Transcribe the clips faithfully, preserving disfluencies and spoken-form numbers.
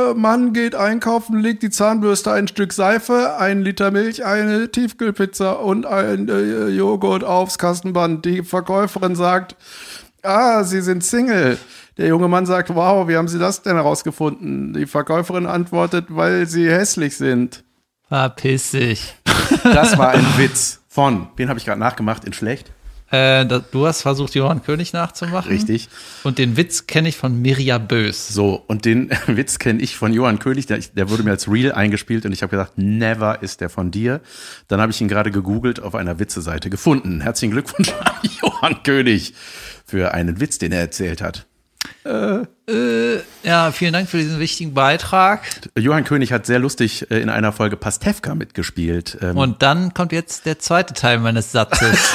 äh, Mann geht einkaufen, legt die Zahnbürste, ein Stück Seife, ein Liter Milch, eine Tiefkühlpizza und ein äh, Joghurt aufs Kassenband. Die Verkäuferin sagt, ah, Sie sind Single. Der junge Mann sagt, wow, wie haben Sie das denn herausgefunden? Die Verkäuferin antwortet, weil Sie hässlich sind. Verpiss dich. Das war ein Witz von, wen habe ich gerade nachgemacht in schlecht? Äh, da, du hast versucht, Johann König nachzumachen. Richtig. Und den Witz kenne ich von Mirja Bös. So, und den Witz kenne ich von Johann König. Der, der wurde mir als Reel eingespielt und ich habe gesagt, never ist der von dir. Dann habe ich ihn gerade gegoogelt, auf einer Witze-Seite gefunden. Herzlichen Glückwunsch an Johann König für einen Witz, den er erzählt hat. Äh, äh, ja, vielen Dank für diesen wichtigen Beitrag. Johann König hat sehr lustig in einer Folge Pastewka mitgespielt. Und dann kommt jetzt der zweite Teil meines Satzes.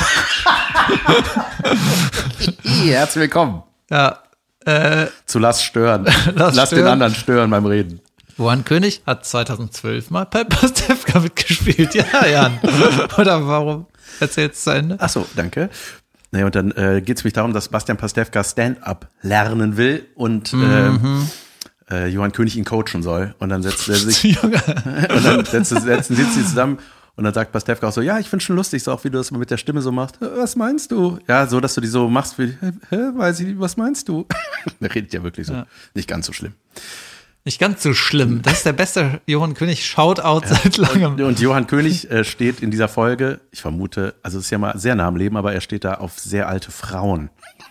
Herzlich willkommen. Ja. Äh, Zu Lass stören. Lass, Lass stören. den anderen stören beim Reden. Johann König hat zweitausendzwölf mal bei Pastewka mitgespielt. Ja, Jan. Oder warum? Erzähl's zu Ende. Ach so, danke. Naja, und dann äh, geht es mich darum, dass Bastian Pastewka Stand-up lernen will und mhm. äh, äh, Johann König ihn coachen soll. Und dann setzt er sich und dann setzen, setzen sitzen sie zusammen und dann sagt Pastewka auch so, ja, ich finde schon lustig, so auch wie du das mit der Stimme so machst. Was meinst du? Ja, so, dass du die so machst, wie, hä, weiß ich, was meinst du? Der redet ja wirklich so. Ja. Nicht ganz so schlimm. Nicht ganz so schlimm. Das ist der beste Johann König Shoutout ja. seit langem. Und, und Johann König äh, steht in dieser Folge, ich vermute, also es ist ja mal sehr nah am Leben, aber er steht da auf sehr alte Frauen.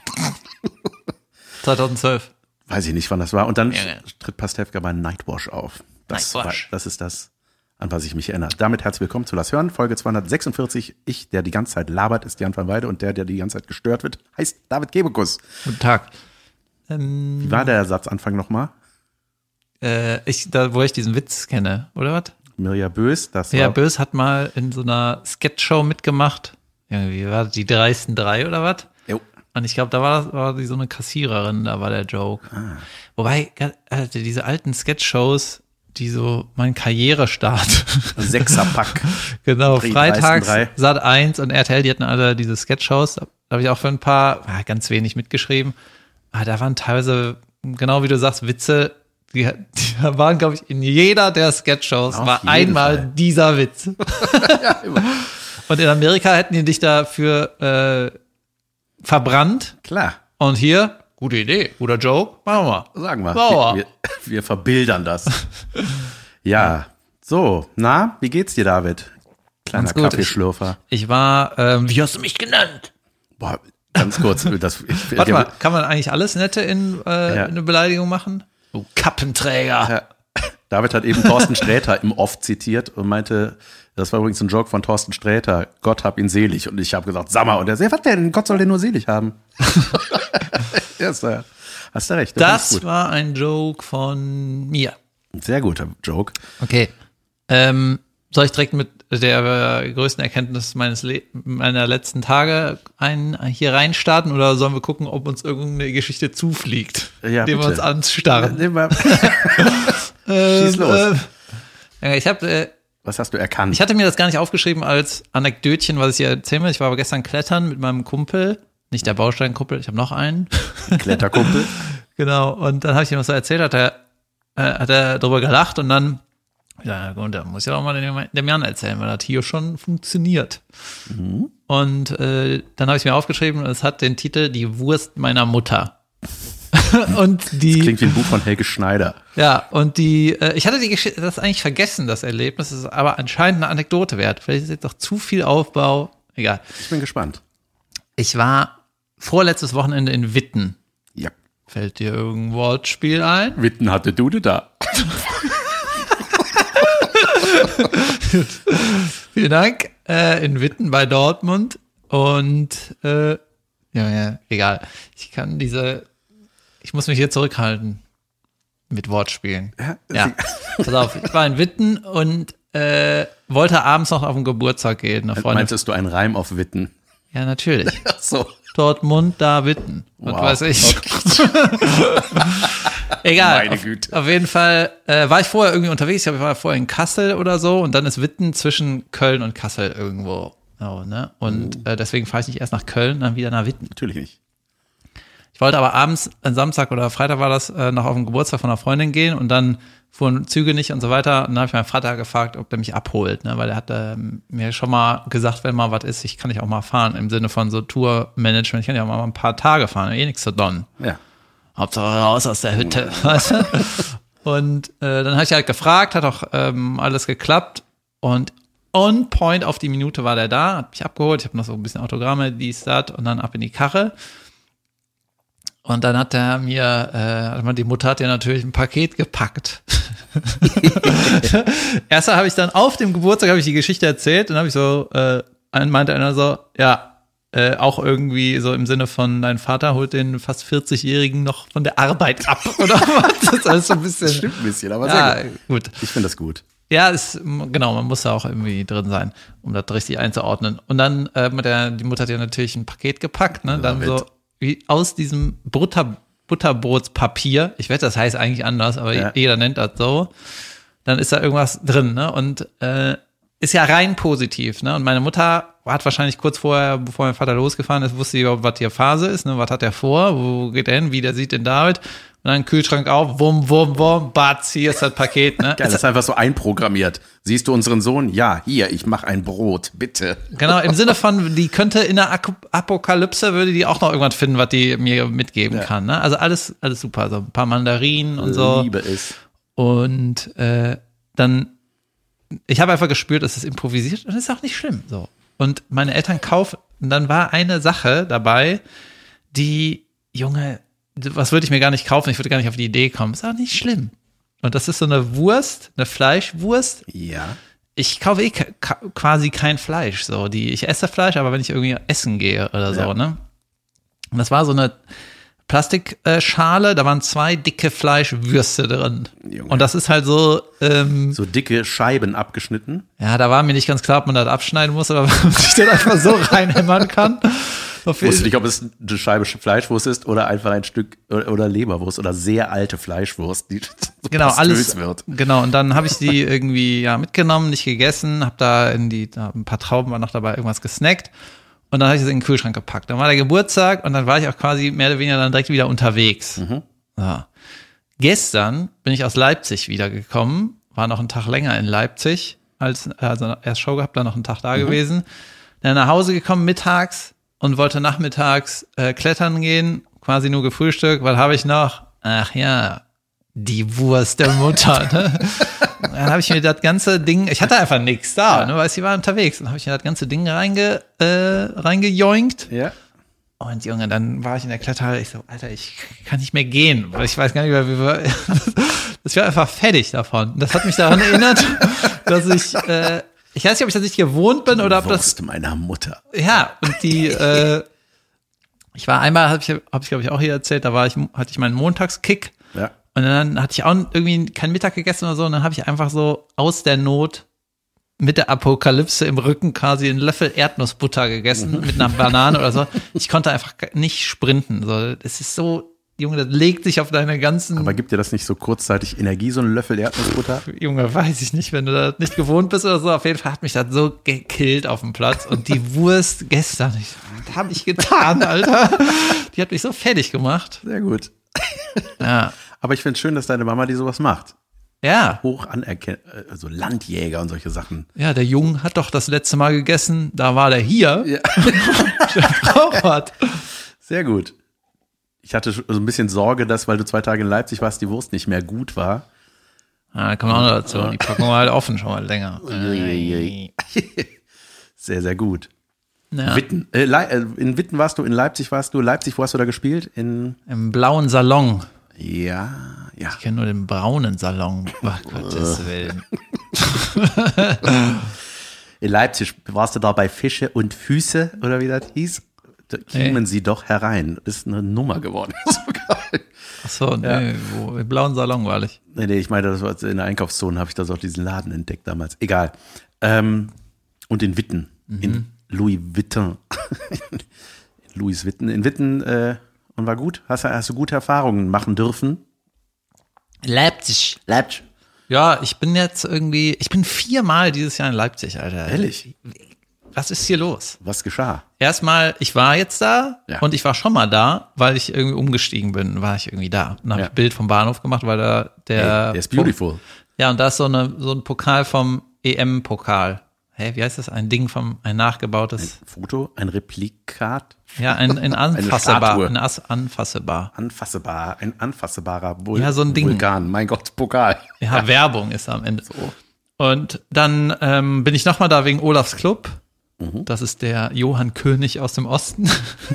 zweitausendzwölf. Weiß ich nicht, wann das war. Und dann ja, ja. tritt Pastewka bei Nightwash auf. Das, Nightwash. War, das ist das, an was ich mich erinnere. Damit herzlich willkommen zu Lass hören, Folge zweihundertsechsundvierzig. Ich, der die ganze Zeit labert, ist Jan van Weide und der, der die ganze Zeit gestört wird, heißt David Kebekus. Guten Tag. Ähm, Wie war der Satzanfang nochmal? Äh, ich, da, wo ich diesen Witz kenne, oder was? Mirja Bös, das Mirja war... Bös hat mal in so einer Sketchshow mitgemacht. Irgendwie war das die dreisten drei oder was? Jo. Und ich glaube, da war, war die so eine Kassiererin, da war der Joke. Ah. Wobei, also diese alten Sketchshows, die so mein Karrierestart. Sechserpack. Genau, freitags, Sat eins und R T L, die hatten alle diese Sketchshows. Da habe ich auch für ein paar, ah, ganz wenig mitgeschrieben. Aber da waren teilweise, genau wie du sagst, Witze. Die, die waren, glaube ich, in jeder der Sketchshows Auf war einmal Fall. dieser Witz. Ja, immer. Und in Amerika hätten die dich dafür äh, verbrannt. Klar. Und hier, gute Idee, guter Joke, machen wir. Sagen wir. wir. Wir, wir verbildern das. Ja, so, na, wie geht's dir, David? Kleiner Kaffeeschlürfer. Ich, ich war, ähm, wie hast du mich genannt? Boah, ganz kurz. Das, ich, Warte mal, kann man eigentlich alles Nette in, äh, ja. in eine Beleidigung machen? Du Kappenträger. Ja. David hat eben Thorsten Sträter im Off zitiert und meinte, das war übrigens ein Joke von Thorsten Sträter, Gott hab ihn selig. Und ich habe gesagt, sag mal. Und er sagt, was denn? Gott soll den nur selig haben. Ja, ist, äh, hast du recht. Das, das war ein Joke von mir. Sehr guter Joke. Okay. Ähm, soll ich direkt mit der äh, größten Erkenntnis meines Le- meiner letzten Tage ein, hier reinstarten oder sollen wir gucken, ob uns irgendeine Geschichte zufliegt, ja, indem wir uns anstarren? Ja, schieß los. Äh, ich habe äh, Was hast du erkannt? Ich hatte mir das gar nicht aufgeschrieben als Anekdötchen, was ich hier erzählen will. Ich war aber gestern klettern mit meinem Kumpel, nicht der Bausteinkumpel, ich habe noch einen. Kletterkumpel. Genau, und dann habe ich ihm was so erzählt, hat er, äh, hat er drüber gelacht und dann ja, und da muss ich auch mal dem, dem Jan erzählen, weil das hier schon funktioniert. Mhm. Und äh, dann habe ich mir aufgeschrieben, es hat den Titel Die Wurst meiner Mutter. Und die, das klingt wie ein Buch von Helge Schneider. Ja, und die, äh, ich hatte die Geschichte, das eigentlich vergessen, das Erlebnis, ist aber anscheinend eine Anekdote wert. Vielleicht ist jetzt doch zu viel Aufbau. Egal. Ich bin gespannt. Ich war vorletztes Wochenende in Witten. Ja. Fällt dir irgendein Wortspiel ein? Witten hatte Dude da. Vielen Dank. Äh, in Witten bei Dortmund. Und äh, ja, ja, egal. Ich kann diese, ich muss mich hier zurückhalten mit Wortspielen. Ja. ja. Pass auf, ich war in Witten und äh, wollte abends noch auf den Geburtstag gehen. Eine Freundin. Meintest du einen Reim auf Witten? Ja, natürlich. Ach so. Dortmund, da Witten. Und wow. weiß ich. Okay. Egal. Meine Güte. Auf, auf jeden Fall äh, war ich vorher irgendwie unterwegs. Ich war vorher in Kassel oder so und dann ist Witten zwischen Köln und Kassel irgendwo. Oh, ne? Und uh. äh, deswegen fahre ich nicht erst nach Köln, dann wieder nach Witten. Natürlich nicht. Ich Ich wollte aber abends, am Samstag oder Freitag war das, äh, noch auf den Geburtstag von einer Freundin gehen und dann fuhren Züge nicht und so weiter. Und dann habe ich meinen Vater gefragt, ob der mich abholt, ne? Weil er hat äh, mir schon mal gesagt, wenn mal was ist, ich kann nicht auch mal fahren, im Sinne von so Tourmanagement, ich kann ja auch mal ein paar Tage fahren, eh nichts zu donnen. Ja. Hauptsache raus aus der Hütte, weißt du? Und äh, dann habe ich halt gefragt, hat auch ähm, alles geklappt und on point auf die Minute war der da, hat mich abgeholt, ich habe noch so ein bisschen Autogramme, dies, das und dann ab in die Karre. Und dann hat er mir, äh, die Mutter hat ja natürlich ein Paket gepackt. Erst habe ich dann auf dem Geburtstag habe ich die Geschichte erzählt und habe ich so, äh, meinte einer so, ja, äh, auch irgendwie so im Sinne von, dein Vater holt den fast vierzig-Jährigen noch von der Arbeit ab oder was? Das ist alles so ein bisschen. Das stimmt ein bisschen, aber ja, sehr gut. gut. Ich finde das gut. Ja, ist, genau, man muss da auch irgendwie drin sein, um das richtig einzuordnen. Und dann, äh, mit der, die Mutter hat ja natürlich ein Paket gepackt, ne, dann so, wie aus diesem Butter, Butterbrotspapier, ich weiß, das heißt eigentlich anders, aber ja. jeder nennt das so, dann ist da irgendwas drin, ne, und, äh, ist ja rein positiv, ne, und meine Mutter hat wahrscheinlich kurz vorher, bevor mein Vater losgefahren ist, wusste sie überhaupt, was hier Phase ist, ne, was hat er vor, wo geht er hin, wie der sieht denn David, und dann Kühlschrank auf, wum, wum, wum, batz, hier ist das Paket, ne. Geil, das ist einfach so einprogrammiert. Siehst du unseren Sohn? Ja, hier, ich mach ein Brot, bitte. Genau, im Sinne von, die könnte in der Apokalypse, würde die auch noch irgendwas finden, was die mir mitgeben ja. kann, ne. Also alles, alles super, so ein paar Mandarinen und so. Liebe es. Und, äh, dann, ich habe einfach gespürt, es ist improvisiert und das ist auch nicht schlimm, so. Und meine Eltern kaufen, und dann war eine Sache dabei, die, Junge, was würde ich mir gar nicht kaufen, ich würde gar nicht auf die Idee kommen, ist auch nicht schlimm. Und das ist so eine Wurst, eine Fleischwurst. Ja. Ich kaufe eh quasi kein Fleisch, so, die, ich esse Fleisch, aber wenn ich irgendwie essen gehe oder so, ja. ne. Und das war so eine Plastikschale, da waren zwei dicke Fleischwürste drin. Junge. Und das ist halt so, ähm, so dicke Scheiben abgeschnitten. Ja, da war mir nicht ganz klar, ob man das abschneiden muss oder ob man sich das einfach so reinhämmern kann. Ich wusste nicht, ob es eine Scheibe Fleischwurst ist oder einfach ein Stück oder Leberwurst oder sehr alte Fleischwurst, die so genau alles wird. Genau, und dann habe ich die irgendwie ja mitgenommen, nicht gegessen, habe da in die da ein paar Trauben war noch dabei, irgendwas gesnackt und dann habe ich das in den Kühlschrank gepackt. Dann war der Geburtstag und dann war ich auch quasi mehr oder weniger dann direkt wieder unterwegs. Mhm. So. Gestern bin ich aus Leipzig wiedergekommen, war noch einen Tag länger in Leipzig, als also erst Show gehabt, dann noch einen Tag da mhm. gewesen. Dann nach Hause gekommen mittags und wollte nachmittags äh, klettern gehen, quasi nur gefrühstückt, weil habe ich noch, ach ja, die Wurst der Mutter, ne? Dann habe ich mir das ganze Ding, ich hatte einfach nichts da, ja. ne, weil sie war unterwegs, dann habe ich mir das ganze Ding reinge, äh, reingejoinkt. Ja. Und Junge, dann war ich in der Kletterhalle, ich so, Alter, ich kann nicht mehr gehen, weil ich weiß gar nicht mehr, wie wir, das wäre einfach fertig davon. Das hat mich daran erinnert, dass ich, äh, ich weiß nicht, ob ich das nicht gewohnt bin oder ob das. Wurst meiner Mutter. Ja, und die, äh, ich war einmal, habe ich, hab ich glaube ich auch hier erzählt, da war ich, hatte ich meinen Montagskick. Ja. Und dann hatte ich auch irgendwie keinen Mittag gegessen oder so, und dann habe ich einfach so aus der Not mit der Apokalypse im Rücken quasi einen Löffel Erdnussbutter gegessen mit einer Banane oder so. Ich konnte einfach nicht sprinten. So, es ist so, Junge, das legt sich auf deine ganzen. Aber gibt dir das nicht so kurzzeitig Energie, so ein Löffel Erdnussbutter? Junge, weiß ich nicht, wenn du das nicht gewohnt bist oder so. Auf jeden Fall hat mich das so gekillt auf dem Platz. Und die Wurst gestern, ich, was habe ich getan, Alter? Die hat mich so fertig gemacht. Sehr gut. Ja. Aber ich finde es schön, dass deine Mama die sowas macht. Ja. Hoch anerkennt, also Landjäger und solche Sachen. Ja, der Junge hat doch das letzte Mal gegessen, da war der hier. Ja. Der braucht was. Sehr gut. Ich hatte so ein bisschen Sorge, dass, weil du zwei Tage in Leipzig warst, die Wurst nicht mehr gut war. Ja, da kommt auch noch dazu. Die packen wir halt offen schon mal länger. Sehr, sehr gut. Ja. Witten. Äh, in Witten warst du, in Leipzig warst du. Leipzig, wo hast du da gespielt? In Im blauen Salon. Ja, ja. Ich kenne nur den braunen Salon. Ach, Gottes Willen. In Leipzig warst du da bei Fische und Füße, oder wie das hieß? Da kämen hey. sie doch herein. Das ist eine Nummer geworden. So geil. Ach so, nee, ja. wo, im blauen Salon war ich. Nee, nee, ich meine, das war in der Einkaufszone, habe ich da so diesen Laden entdeckt damals. Egal. Ähm, und in Witten. Mhm. In Louis Vuitton. Louis Vuitton. In Witten, äh, und war gut? Hast, hast du gute Erfahrungen machen dürfen? Leipzig. Leipzig. Ja, ich bin jetzt irgendwie, ich bin viermal dieses Jahr in Leipzig, Alter. Ehrlich? was ist hier los? Was geschah? Erstmal, ich war jetzt da Ja. und ich war schon mal da, weil ich irgendwie umgestiegen bin, war ich irgendwie da. Und habe Ja. ich ein Bild vom Bahnhof gemacht, weil da der... Hey, der ist beautiful. Ja, und da ist so, eine, so ein Pokal vom E M-Pokal. Hä, wie heißt das? Ein Ding vom, ein nachgebautes... Foto, ein Replikat, Ja, ein, ein anfassbar, Statue. ein As- anfassbar. anfassbar, ein anfassbarer Vul- Ja, so ein Ding. Vulkan. Mein Gott, Pokal. Ja, Werbung ist am Ende. Und dann ähm, bin ich nochmal da wegen Olafs Club. Mhm. Das ist der Johann König aus dem Osten.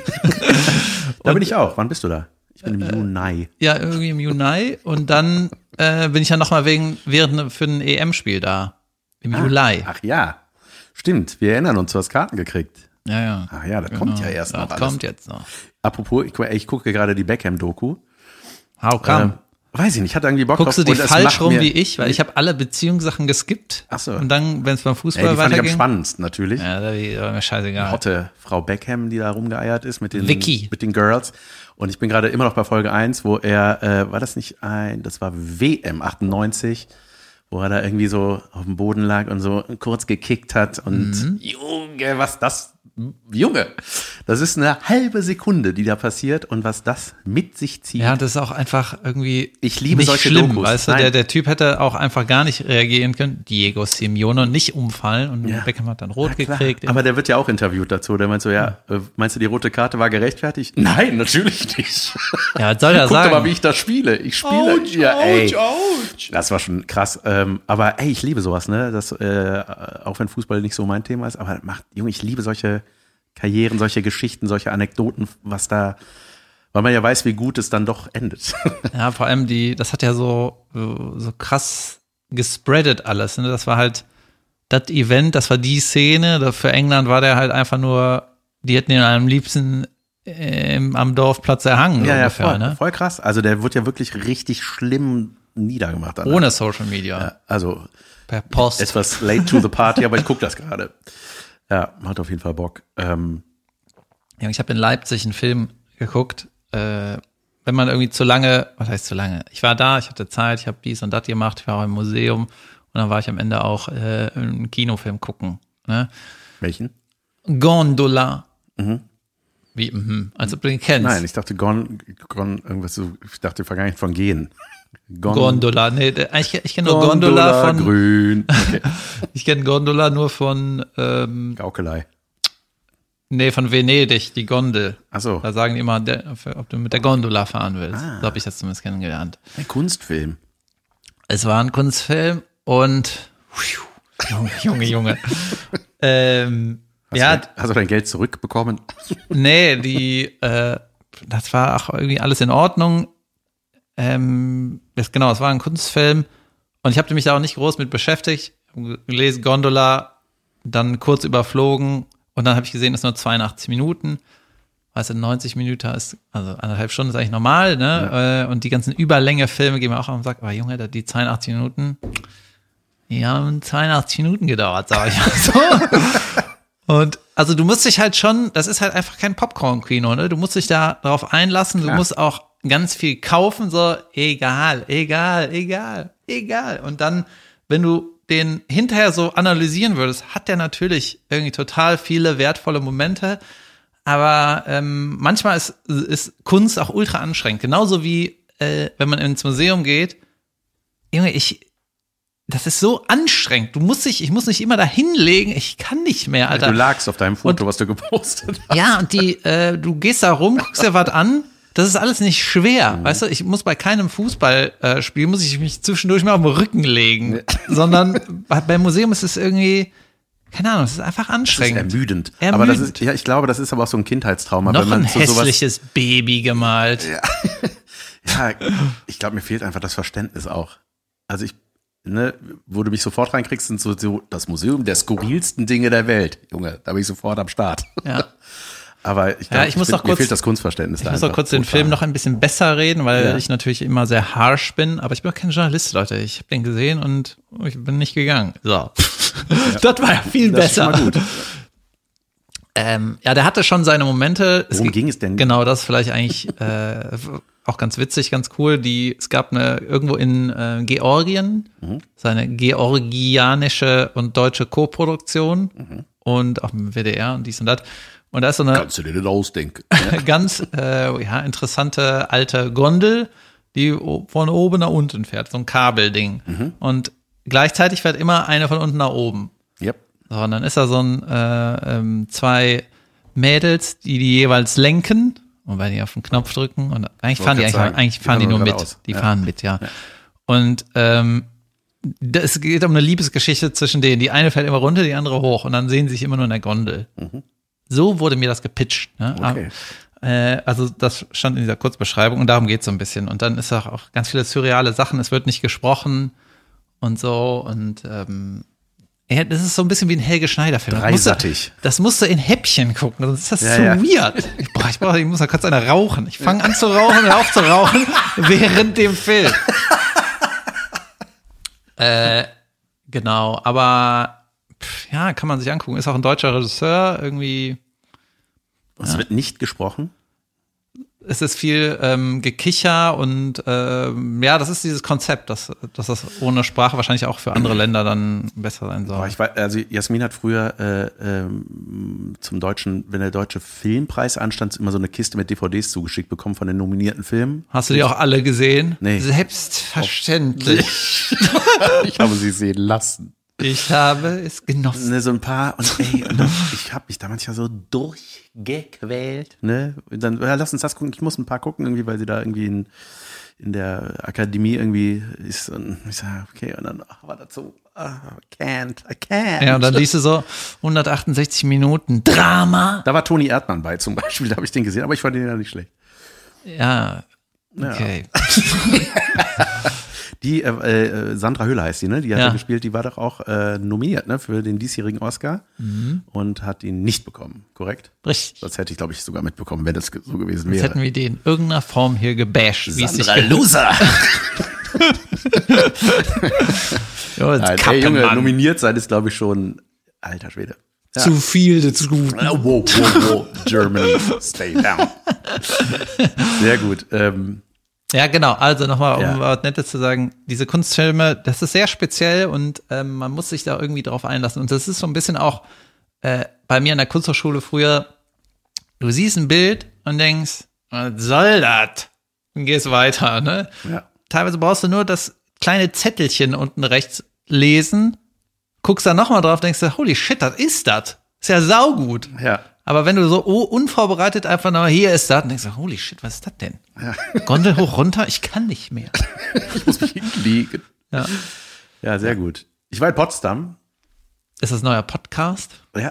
Da bin ich auch. Wann bist du da? Ich bin im Juni. Ja, irgendwie im Juni. Und dann äh, bin ich ja nochmal wegen während für ein E M-Spiel da. Im Juli. Ach ja, stimmt. Wir erinnern uns, du hast Karten gekriegt. Ja, ja. Ach ja, das kommt ja erst Das noch alles. kommt jetzt noch. Apropos, ich, ich gucke gerade die Beckham-Doku. How come? Ähm, weiß ich nicht, ich hatte irgendwie Bock Guckst du drauf. die und es falsch macht rum mir- wie ich? Weil ich habe alle Beziehungssachen geskippt. Ach so. Und dann, wenn es beim Fußball Ey, die fand ich am weiterging. spannendsten natürlich. Ja, da war mir scheißegal. Hotte Frau Beckham, die da rumgeeiert ist mit den, Vicky. mit den Girls. Und ich bin gerade immer noch bei Folge eins, wo er, äh, war das nicht ein, das war W M achtundneunzig, wo er da irgendwie so auf dem Boden lag und so kurz gekickt hat und Mhm. Junge, was das, Junge, das ist eine halbe Sekunde, die da passiert und was das mit sich zieht. Ja, das ist auch einfach irgendwie Ich liebe nicht solche schlimm, Dokus. weißt du, Nein. der, der Typ hätte auch einfach gar nicht reagieren können. Diego Simeone und nicht umfallen und Ja. Beckham hat dann rot Ja, klar. gekriegt. Aber der wird ja auch interviewt dazu. Der meint so, ja, äh, meinst du, die rote Karte war gerechtfertigt? Nein, natürlich nicht. Ja, was soll er Guck sagen? doch mal, wie ich da spiele. Ich spiele. Ouch, ja, ey. ouch, ouch. Das war schon krass. Ähm, aber ey, ich liebe sowas, ne? Das, äh, auch wenn Fußball nicht so mein Thema ist, aber das macht, Junge, ich liebe solche Karrieren, solche Geschichten, solche Anekdoten, was da, weil man ja weiß, wie gut es dann doch endet. Ja, vor allem die, das hat ja so, so krass gespreadet alles. Ne? Das war halt das Event, das war die Szene. Da für England war der halt einfach nur, die hätten ihn am liebsten ähm, am Dorfplatz erhangen. ja, ja, ungefähr, voll, ne? voll krass. Also der wird ja wirklich richtig schlimm niedergemacht. danach. Ohne Social Media. Ja, also Per Post. etwas late to the party, aber ich gucke das gerade. Ja, macht auf jeden Fall Bock. Ähm, Ja, ich habe in Leipzig einen Film geguckt. Äh, wenn man irgendwie zu lange, was heißt zu lange? Ich war da, ich hatte Zeit, ich habe dies und das gemacht, ich war auch im Museum und dann war ich am Ende auch äh, einen Kinofilm gucken. Ne? welchen? Gondola. Wie, mhm, als ob du den kennst. Nein, ich dachte Gon, Gon irgendwas so, ich dachte Vergangenheit von Gehen. Gon, Gondola, nee, der- ich, ich kenne nur Gondola, von, grün. Okay. ich kenne Gondola nur von, ähm, Gaukelei. nee, von Venedig, die Gondel. Ach so, Da sagen die immer, der, ob du mit der Gondola fahren willst. Ah. So habe ich das zumindest kennengelernt. ein Kunstfilm. Es war ein Kunstfilm und Junge, Junge, Junge. ähm, Hast, ja, du, hast du dein Geld zurückbekommen? nee, die, äh, das war auch irgendwie alles in Ordnung. Ähm, das, genau, es war ein Kunstfilm und ich habe mich da auch nicht groß mit beschäftigt. Gelesen Gondola, dann kurz überflogen und dann habe ich gesehen, es sind nur zweiundachtzig Minuten. Weißt du, neunzig Minuten ist, also anderthalb Stunden ist eigentlich normal, ne? Ja. Und die ganzen Überlänge-Filme gehen mir auch auf und sagen, aber Junge, die zweiundachtzig Minuten, die haben zweiundachtzig Minuten gedauert, sag ich mal so. Und also du musst dich halt schon, das ist halt einfach kein Popcorn-Kino, ne? Du musst dich da drauf einlassen, Klar. du musst auch ganz viel kaufen, so egal, egal, egal, egal. Und dann, wenn du den hinterher so analysieren würdest, hat der natürlich irgendwie total viele wertvolle Momente, aber ähm, manchmal ist, ist Kunst auch ultra anstrengend. Genauso wie, äh, wenn man ins Museum geht, Junge, ich, das ist so anstrengend. Du musst dich, ich muss mich immer da hinlegen, ich kann nicht mehr, Alter. Du lagst auf deinem Foto, Und- was du gepostet hast. Ja, und die, äh, du gehst da rum, guckst dir was an. Das ist alles nicht schwer, weißt du? Ich muss bei keinem Fußballspiel, äh, Spiel, muss ich mich zwischendurch mal auf den Rücken legen. Sondern bei- beim Museum ist es irgendwie, keine Ahnung, es ist einfach Das ist anstrengend. ermüdend. Ermüdend. Aber das ist, ja, ich glaube, das ist aber auch so ein Kindheitstrauma. Noch wenn man ein zu sowas, hässliches Baby gemalt. ja, ich glaube, mir fehlt einfach das Verständnis auch. Also ich, ne, wo du mich sofort reinkriegst, sind so, so das Museum der skurrilsten Dinge der Welt. Junge, da bin ich sofort am Start. Ja. Aber ich, Ja, glaub, ich muss bin, noch mir kurz- fehlt das Kunstverständnis. Ich da muss auch einfach kurz den total. Film noch ein bisschen besser reden, weil Ja. ich natürlich immer sehr harsh bin, aber ich bin auch kein Journalist, Leute. Ich habe den gesehen und ich bin nicht gegangen. So. Das war ja viel Das ist schon besser. mal gut. Ähm, ja, der hatte schon seine Momente. Es Worum ging- ging es denn? Genau, das ist vielleicht eigentlich äh, auch ganz witzig, ganz cool. Die, es gab eine irgendwo in äh, Georgien, Mhm. seine georgianische und deutsche Co-Produktion. Mhm. und auch im W D R und dies und das. Und da ist so eine Kannst du dir das ausdenken? ganz äh, ja, interessante alte Gondel, die von oben nach unten fährt, so ein Kabelding. Mhm. Und gleichzeitig fährt immer eine von unten nach oben. Yep. So, und dann ist da so ein äh, ähm, zwei Mädels, die die jeweils lenken, und weil die auf den Knopf drücken und eigentlich fahren die eigentlich, sagen, eigentlich fahren die, die nur mit. Aus. Die ja. fahren mit, ja. ja. Und ähm, es geht um eine Liebesgeschichte zwischen denen. Die eine fällt immer runter, die andere hoch und dann sehen sie sich immer nur in der Gondel. Mhm. So wurde mir das gepitcht. Ne? Okay. Äh, also das stand in dieser Kurzbeschreibung und darum geht's so ein bisschen. Und dann ist auch, auch ganz viele surreale Sachen. Es wird nicht gesprochen und so und ähm, ja, das ist so ein bisschen wie ein Helge Schneider-Film. Dreisattig. Das musst du in Häppchen gucken, sonst ist das ja, so ja. weird. Ich, boah, ich, brauch, ich muss da kurz einer rauchen. Ich fange an zu rauchen und auf zu rauchen während dem Film. äh, genau, aber pff, ja, kann man sich angucken. Ist auch ein deutscher Regisseur, irgendwie. Es ja. wird nicht gesprochen? Es ist viel ähm, Gekicher und ähm, ja, das ist dieses Konzept, dass, dass das ohne Sprache wahrscheinlich auch für andere Länder dann besser sein soll. Boah, ich weiß, also Jasmin hat früher äh, ähm, zum deutschen, wenn der deutsche Filmpreis anstand, immer so eine Kiste mit D V Ds zugeschickt bekommen von den nominierten Filmen. Hast du die auch alle gesehen? Nee. Selbstverständlich. Ich habe sie sehen lassen. Ich habe es genossen. Ne, so ein paar und ey, und dann, ich habe mich da manchmal so durchgequält, ne? Und dann ja, lass uns das gucken. Ich muss ein paar gucken irgendwie, weil sie da irgendwie in, in der Akademie irgendwie ist und ich sage, okay, und dann war das so, oh, I can't, I can't. Ja, und dann liest du so hundertachtundsechzig Minuten Drama. Da war Toni Erdmann bei zum Beispiel, da habe ich den gesehen, aber ich fand den ja nicht schlecht. Ja, okay. Ja. Die, äh, äh, Sandra Hüller heißt die, ne? Die hat ja. ja gespielt, die war doch auch äh, nominiert, ne? Für den diesjährigen Oscar mhm. und hat ihn nicht bekommen, korrekt? Richtig. Das hätte ich, glaube ich, sogar mitbekommen, wenn das so gewesen wäre. Jetzt hätten wir die in irgendeiner Form hier gebasht. Sandra Loser! jo, Nein, ey, Junge, Mann. Nominiert sein ist, glaube ich, schon alter Schwede. Ja. Zu viel des Guten. Wow, wow, wow, Germany, stay down. Sehr gut. Ähm, Ja, genau. Also nochmal, um Ja. was Nettes zu sagen, diese Kunstfilme, das ist sehr speziell und ähm, man muss sich da irgendwie drauf einlassen. Und das ist so ein bisschen auch äh, bei mir an der Kunsthochschule früher, du siehst ein Bild und denkst, was soll das? Und gehst weiter, ne? Ja. Teilweise brauchst du nur das kleine Zettelchen unten rechts lesen, guckst da nochmal drauf, denkst du, holy shit, das ist das. Ist ja saugut. Ja. Aber wenn du so oh, unvorbereitet einfach nur hier ist das, dann denkst du, holy shit, was ist das denn? Ja. Gondel hoch, runter, ich kann nicht mehr. Ich muss mich hinlegen. Ja. Ja, sehr gut. Ich war in Potsdam. Ist das ein neuer Podcast? Ja.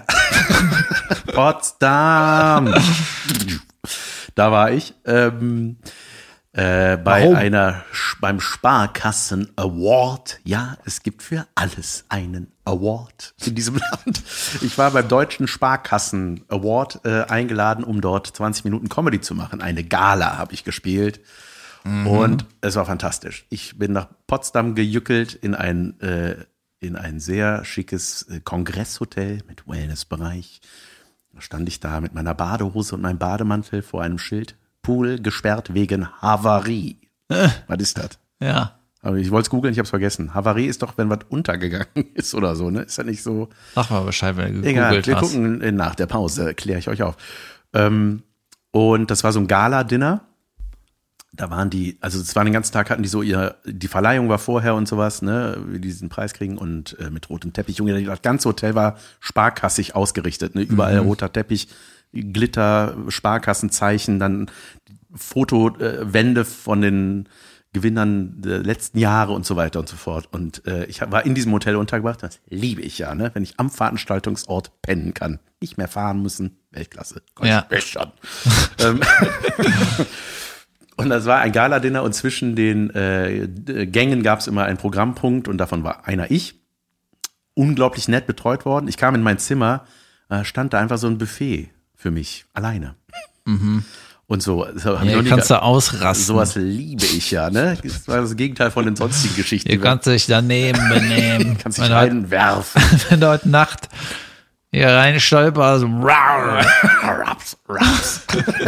Potsdam. Da war ich. Ähm, äh, bei Warum? einer, beim Sparkassen Award. Ja, es gibt für alles einen Award in diesem Land. Ich war beim Deutschen Sparkassen Award äh, eingeladen, um dort zwanzig Minuten Comedy zu machen. Eine Gala habe ich gespielt. Mhm. Und es war fantastisch. Ich bin nach Potsdam gejückelt in ein, äh, in ein sehr schickes äh, Kongresshotel mit Wellnessbereich. Da stand ich da mit meiner Badehose und meinem Bademantel vor einem Schild. Pool gesperrt wegen Havarie. Äh. Was ist das? Ja. Aber ich wollte es googeln, ich habe es vergessen. Havarie ist doch, wenn was untergegangen ist oder so, ne? Ist ja nicht so. Sag mal Bescheid, wenn du Egal, gegoogelt wir hast. gucken nach der Pause, kläre ich euch auf. Ähm, und das war so ein Gala-Dinner. Da waren die, also es war den ganzen Tag, hatten die so ihr, die Verleihung war vorher und sowas, ne, wie die diesen Preis kriegen und äh, mit rotem Teppich. Junge, das ganze Hotel war sparkassig ausgerichtet, ne, überall mhm. roter Teppich, Glitter, Sparkassenzeichen, dann Fotowände von den Gewinnern der letzten Jahre und so weiter und so fort. Und äh, ich war in diesem Hotel untergebracht, das liebe ich ja, ne, wenn ich am Veranstaltungsort pennen kann. Nicht mehr fahren müssen, Weltklasse. Ja. ähm, Und das war ein Gala-Dinner und zwischen den äh, Gängen gab es immer einen Programmpunkt und davon war einer ich. Unglaublich nett betreut worden. Ich kam in mein Zimmer, äh, stand da einfach so ein Buffet für mich, alleine. Mhm. Und so. so Ja, kannst du ausrasten. Sowas liebe ich ja, ne? Das war das Gegenteil von den sonstigen Geschichten. Ihr kannst dich daneben benehmen. Kannst dich reinwerfen. Wenn du heute Nacht hier rein stolperst, raps, raps.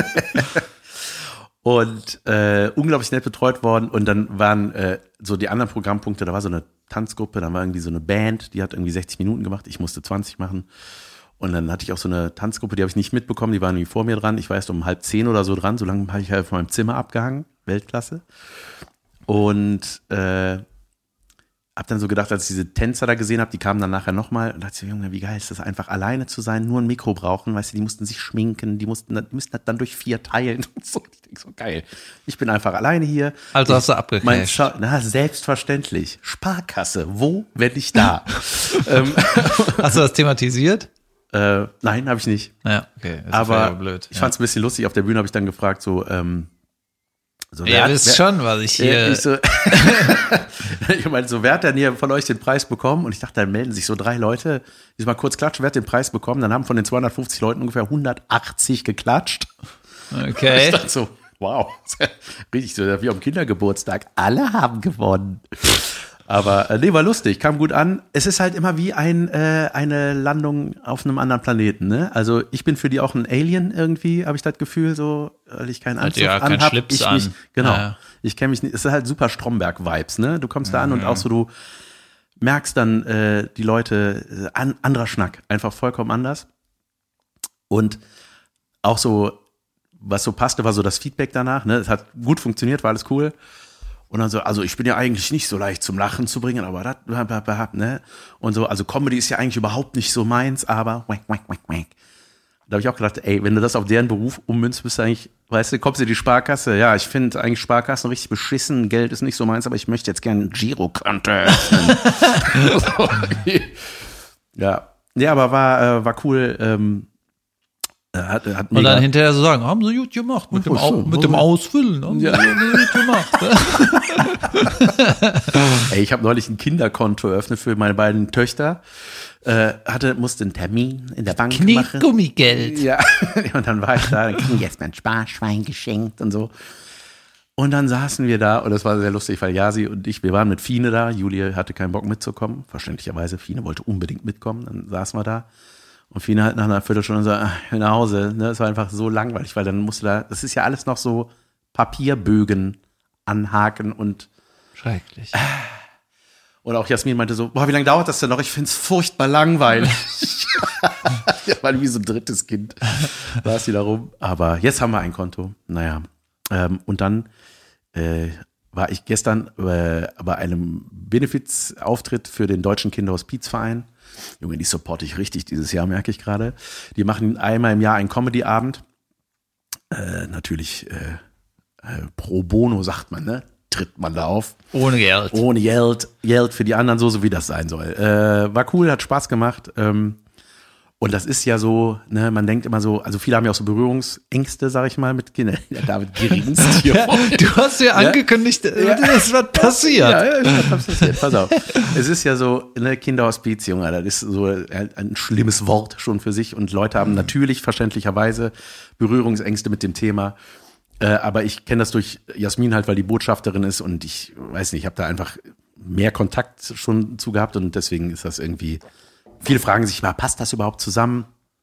Und äh, unglaublich nett betreut worden. Und dann waren äh, so die anderen Programmpunkte, da war so eine Tanzgruppe, da war irgendwie so eine Band, die hat irgendwie sechzig Minuten gemacht, ich musste zwanzig machen. Und dann hatte ich auch so eine Tanzgruppe, die habe ich nicht mitbekommen, die waren irgendwie vor mir dran. Ich war erst um halb zehn oder so dran, so lange habe ich halt von meinem Zimmer abgehangen, Weltklasse. Und äh, hab dann so gedacht, als ich diese Tänzer da gesehen habe, die kamen dann nachher nochmal und dachte so, Junge, wie geil ist das, einfach alleine zu sein, nur ein Mikro brauchen, weißt du, die mussten sich schminken, die mussten, die mussten das dann durch vier teilen und so. Ich denke so, geil, ich bin einfach alleine hier. Also ich, hast du abgecasht. Scha- Na, selbstverständlich. Sparkasse, wo, wenn ich da? ähm, Hast du das thematisiert? Äh, nein, habe ich nicht. Ja, okay. Das aber ja blöd. Ich fand es ein bisschen lustig. Auf der Bühne habe ich dann gefragt, so, ähm, so ja, ihr wisst schon, was ich hier. Äh, ich so, ich meine, so, wer hat denn hier von euch den Preis bekommen? Und ich dachte, dann melden sich so drei Leute, die mal kurz klatschen, wer hat den Preis bekommen? Dann haben von den zweihundertfünfzig Leuten ungefähr hundertachtzig geklatscht. Okay. Ich dachte so, wow, richtig so, wie am Kindergeburtstag. Alle haben gewonnen. Aber äh, nee, war lustig, kam gut an. Es ist halt immer wie ein, äh, eine Landung auf einem anderen Planeten, ne? Also ich bin für die auch ein Alien irgendwie, habe ich das Gefühl, so, weil ich keinen Anzug ja, kein anhab. Schlips ich an. Mich, genau, ja. ich kenne mich nicht, es ist halt super Stromberg-Vibes, ne? Du kommst da an und auch so, du merkst dann äh, die Leute, äh, an, anderer Schnack, einfach vollkommen anders. Und auch so, was so passte, war so das Feedback danach, ne? Es hat gut funktioniert, war alles cool. Und dann so, also ich bin ja eigentlich nicht so leicht zum Lachen zu bringen, aber das, ne? Und so, also Comedy ist ja eigentlich überhaupt nicht so meins, aber wack, wack, wack, wack. Da habe ich auch gedacht, ey, wenn du das auf deren Beruf ummünzt, bist du eigentlich, weißt du, kommst du in die Sparkasse, ja, ich finde eigentlich Sparkassen richtig beschissen, Geld ist nicht so meins, aber ich möchte jetzt gerne ein Girokonto öffnen. ja, ja, aber war, äh, war cool, ähm, Hat, hat und dann hinterher so sagen, haben sie gut gemacht mit, dem, Au- mit dem Ausfüllen. Haben Ja. sie gut gemacht. Ey, ich habe neulich ein Kinderkonto eröffnet für meine beiden Töchter. Äh, hatte, musste einen Termin in der Bank machen. Knie-Gummigeld. Ja, und dann war ich da, dann kriegen die jetzt mein Sparschwein geschenkt und so. Und dann saßen wir da und das war sehr lustig, weil Yasi und ich, wir waren mit Fine da. Julia hatte keinen Bock mitzukommen, verständlicherweise. Fine wollte unbedingt mitkommen, dann saßen wir da. Und Fine halt nach einer Viertelstunde so, ach, ich will nach Hause. Ne? Es war einfach so langweilig, weil dann musste da, das ist ja alles noch so Papierbögen anhaken und schrecklich. Und auch Jasmin meinte so, boah, wie lange dauert das denn noch? Ich find's furchtbar langweilig. Ja, weil wie so ein drittes Kind saß sie da rum. Aber jetzt haben wir ein Konto. Naja. Ähm, und dann äh, war ich gestern äh, bei einem Benefizauftritt für den Deutschen Kinderhospizverein. Junge, die supporte ich richtig dieses Jahr, merke ich gerade. Die machen einmal im Jahr einen Comedy-Abend. Äh, natürlich äh, äh, pro bono, sagt man, ne? Tritt man da auf. Ohne Geld. Ohne Geld. Geld für die anderen, so, so wie das sein soll. Äh, war cool, hat Spaß gemacht. Ähm, und das ist ja so, ne, man denkt immer so, also viele haben ja auch so Berührungsängste, sag ich mal, mit Kindern. Ja, David geringst hier. Ja, du hast ja angekündigt, ja. Das wird passiert. Ja, ja, ja, was passiert. Pass auf. Es ist ja so, ne, Kinderhospiz, Junge, das ist so ein, ein schlimmes Wort schon für sich. Und Leute haben natürlich verständlicherweise Berührungsängste mit dem Thema. Äh, aber ich kenne das durch Jasmin halt, weil die Botschafterin ist und ich weiß nicht, ich habe da einfach mehr Kontakt schon zu gehabt und deswegen ist das irgendwie, viele fragen sich mal, passt das überhaupt zusammen?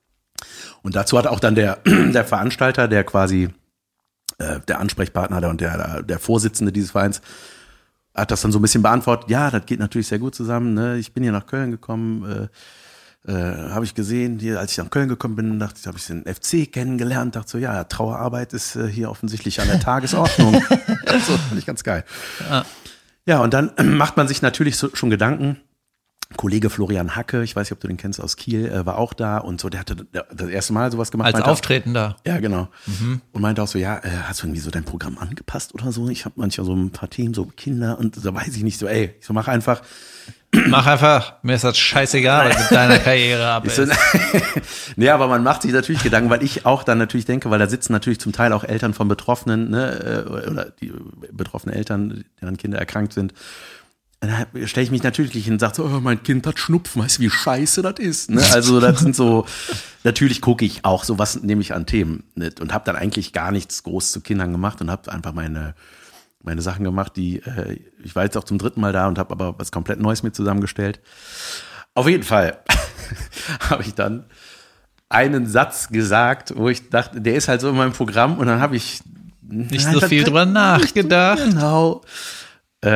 Und dazu hat auch dann der, der Veranstalter, der quasi äh, der Ansprechpartner der, und der, der Vorsitzende dieses Vereins, hat das dann so ein bisschen beantwortet, ja, das geht natürlich sehr gut zusammen, ne? Ich bin hier nach Köln gekommen, äh, Äh, habe ich gesehen, hier, als ich nach Köln gekommen bin, dachte ich, habe ich den F C kennengelernt, dachte so, ja, Trauerarbeit ist äh, hier offensichtlich an der Tagesordnung. So, fand ich ganz geil. Ah. Ja, und dann äh, macht man sich natürlich so, schon Gedanken. Kollege Florian Hacke, ich weiß nicht, ob du den kennst, aus Kiel, äh, war auch da und so, der hatte das erste Mal sowas gemacht. Als Auftretender. Auch, ja, genau. Mhm. Und meinte auch so, ja, äh, hast du irgendwie so dein Programm angepasst oder so? Ich habe manchmal so ein paar Themen, so Kinder und da weiß ich nicht so, ey, ich so, mach einfach. Mach einfach, mir ist das scheißegal, was mit deiner Karriere ab ist. Nee, aber man macht sich natürlich Gedanken, weil ich auch dann natürlich denke, weil da sitzen natürlich zum Teil auch Eltern von Betroffenen, ne, oder die betroffene Eltern, deren Kinder erkrankt sind. Dann stelle ich mich natürlich hin und sage so, oh, mein Kind hat Schnupfen, weißt du, wie scheiße das ist? Ne? Also das sind so, natürlich gucke ich auch so, was nehme ich an Themen nicht? Und habe dann eigentlich gar nichts groß zu Kindern gemacht und habe einfach meine meine Sachen gemacht, die, äh, ich war jetzt auch zum dritten Mal da und habe aber was komplett Neues mit zusammengestellt. Auf jeden Fall habe ich dann einen Satz gesagt, wo ich dachte, der ist halt so in meinem Programm und dann habe ich nicht so viel drüber nachgedacht. Genau. Äh,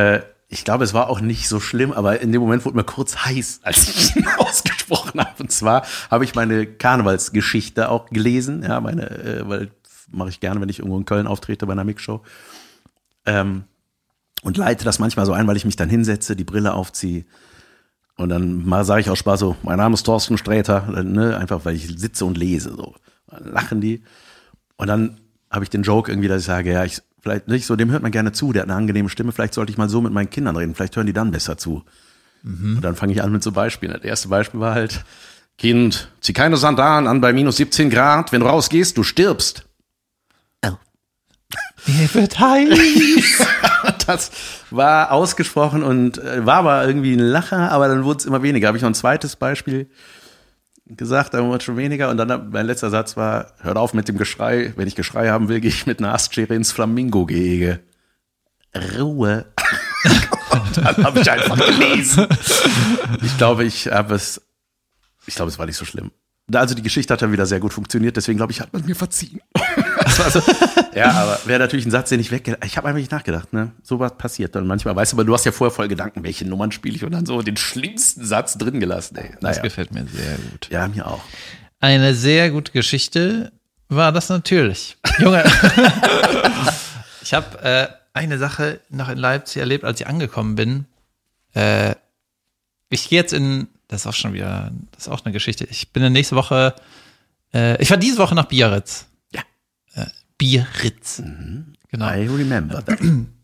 ich glaube, es war auch nicht so schlimm, aber in dem Moment wurde mir kurz heiß, als ich ihn ausgesprochen habe. Und zwar habe ich meine Karnevalsgeschichte auch gelesen, ja, meine, äh, weil mache ich gerne, wenn ich irgendwo in Köln auftrete bei einer Mixshow. Ähm, und leite das manchmal so ein, weil ich mich dann hinsetze, die Brille aufziehe. Und dann mal sage ich auch Spaß so, mein Name ist Thorsten Sträter, ne, einfach weil ich sitze und lese, so. Dann lachen die. Und dann habe ich den Joke irgendwie, dass ich sage, ja, ich vielleicht nicht so, dem hört man gerne zu, der hat eine angenehme Stimme, vielleicht sollte ich mal so mit meinen Kindern reden, vielleicht hören die dann besser zu. Mhm. Und dann fange ich an mit so Beispielen. Das erste Beispiel war halt, Kind, zieh keine Sandalen an bei minus siebzehn Grad, wenn du rausgehst, du stirbst. Oh. Mir wird heiß. Das war ausgesprochen und war aber irgendwie ein Lacher, aber dann wurde es immer weniger. Habe ich noch ein zweites Beispiel gesagt, dann wurde es schon weniger. Und dann mein letzter Satz war, hört auf mit dem Geschrei. Wenn ich Geschrei haben will, gehe ich mit einer Astschere ins Flamingo-Gehege. Ruhe. Und dann habe ich einfach gelesen. Ich glaube, ich habe es, ich glaube, es war nicht so schlimm. Also die Geschichte hat dann wieder sehr gut funktioniert, deswegen glaube ich, hat man mir verziehen. Also, ja, aber wäre natürlich ein Satz, den ich wegge... Ich habe einfach nicht nachgedacht, ne? So was passiert dann manchmal. Weißt du, aber du hast ja vorher voll Gedanken, welche Nummern spiele ich und dann so den schlimmsten Satz drin gelassen, ey. Naja. Das gefällt mir sehr gut. Ja, mir auch. Eine sehr gute Geschichte war das natürlich. Junge. Ich habe äh, eine Sache noch in Leipzig erlebt, als ich angekommen bin. Äh, ich gehe jetzt in... Das ist auch schon wieder, das ist auch eine Geschichte. Ich bin in nächste Woche, äh, ich war diese Woche nach Biarritz. Ja. Äh, Biarritz. Mhm. Genau. I remember that.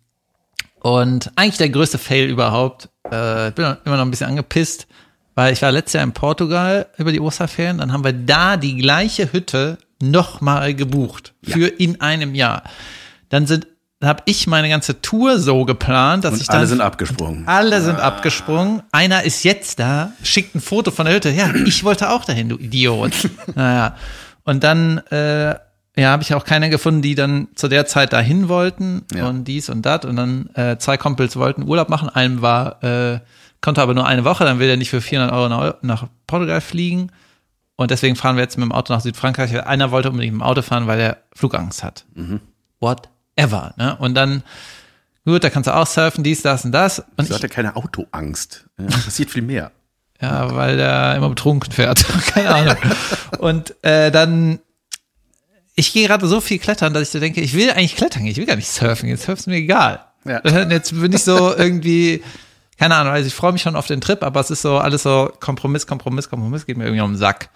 Und eigentlich der größte Fail überhaupt. Äh, ich bin immer noch ein bisschen angepisst, weil ich war letztes Jahr in Portugal über die Osterferien. Dann haben wir da die gleiche Hütte nochmal gebucht. Für ja. in einem Jahr. Dann sind habe ich meine ganze Tour so geplant, dass und ich dann... alle sind abgesprungen. Alle sind ah. abgesprungen. Einer ist jetzt da, schickt ein Foto von der Hütte. Ja, ich wollte auch dahin, du Idiot. Naja. Und dann äh, ja, habe ich auch keine gefunden, die dann zu der Zeit dahin wollten ja. und dies und das. Und dann äh, zwei Kumpels wollten Urlaub machen. Einem war, äh, konnte aber nur eine Woche, dann will er nicht für vierhundert Euro nach, nach Portugal fliegen. Und deswegen fahren wir jetzt mit dem Auto nach Südfrankreich. Einer wollte unbedingt mit dem Auto fahren, weil er Flugangst hat. Mhm. What? Ever, ne? Und dann, gut, da kannst du auch surfen, dies, das und das. Und ich hatte keine Autoangst. Ja, passiert viel mehr. Ja, weil der immer betrunken fährt. Keine Ahnung. Und äh, dann, ich gehe gerade so viel klettern, dass ich so denke, ich will eigentlich klettern, ich will gar nicht surfen, jetzt surfen ist mir egal. Ja. Jetzt bin ich so irgendwie, keine Ahnung, also ich freue mich schon auf den Trip, aber es ist so alles so Kompromiss, Kompromiss, Kompromiss, geht mir irgendwie um den Sack.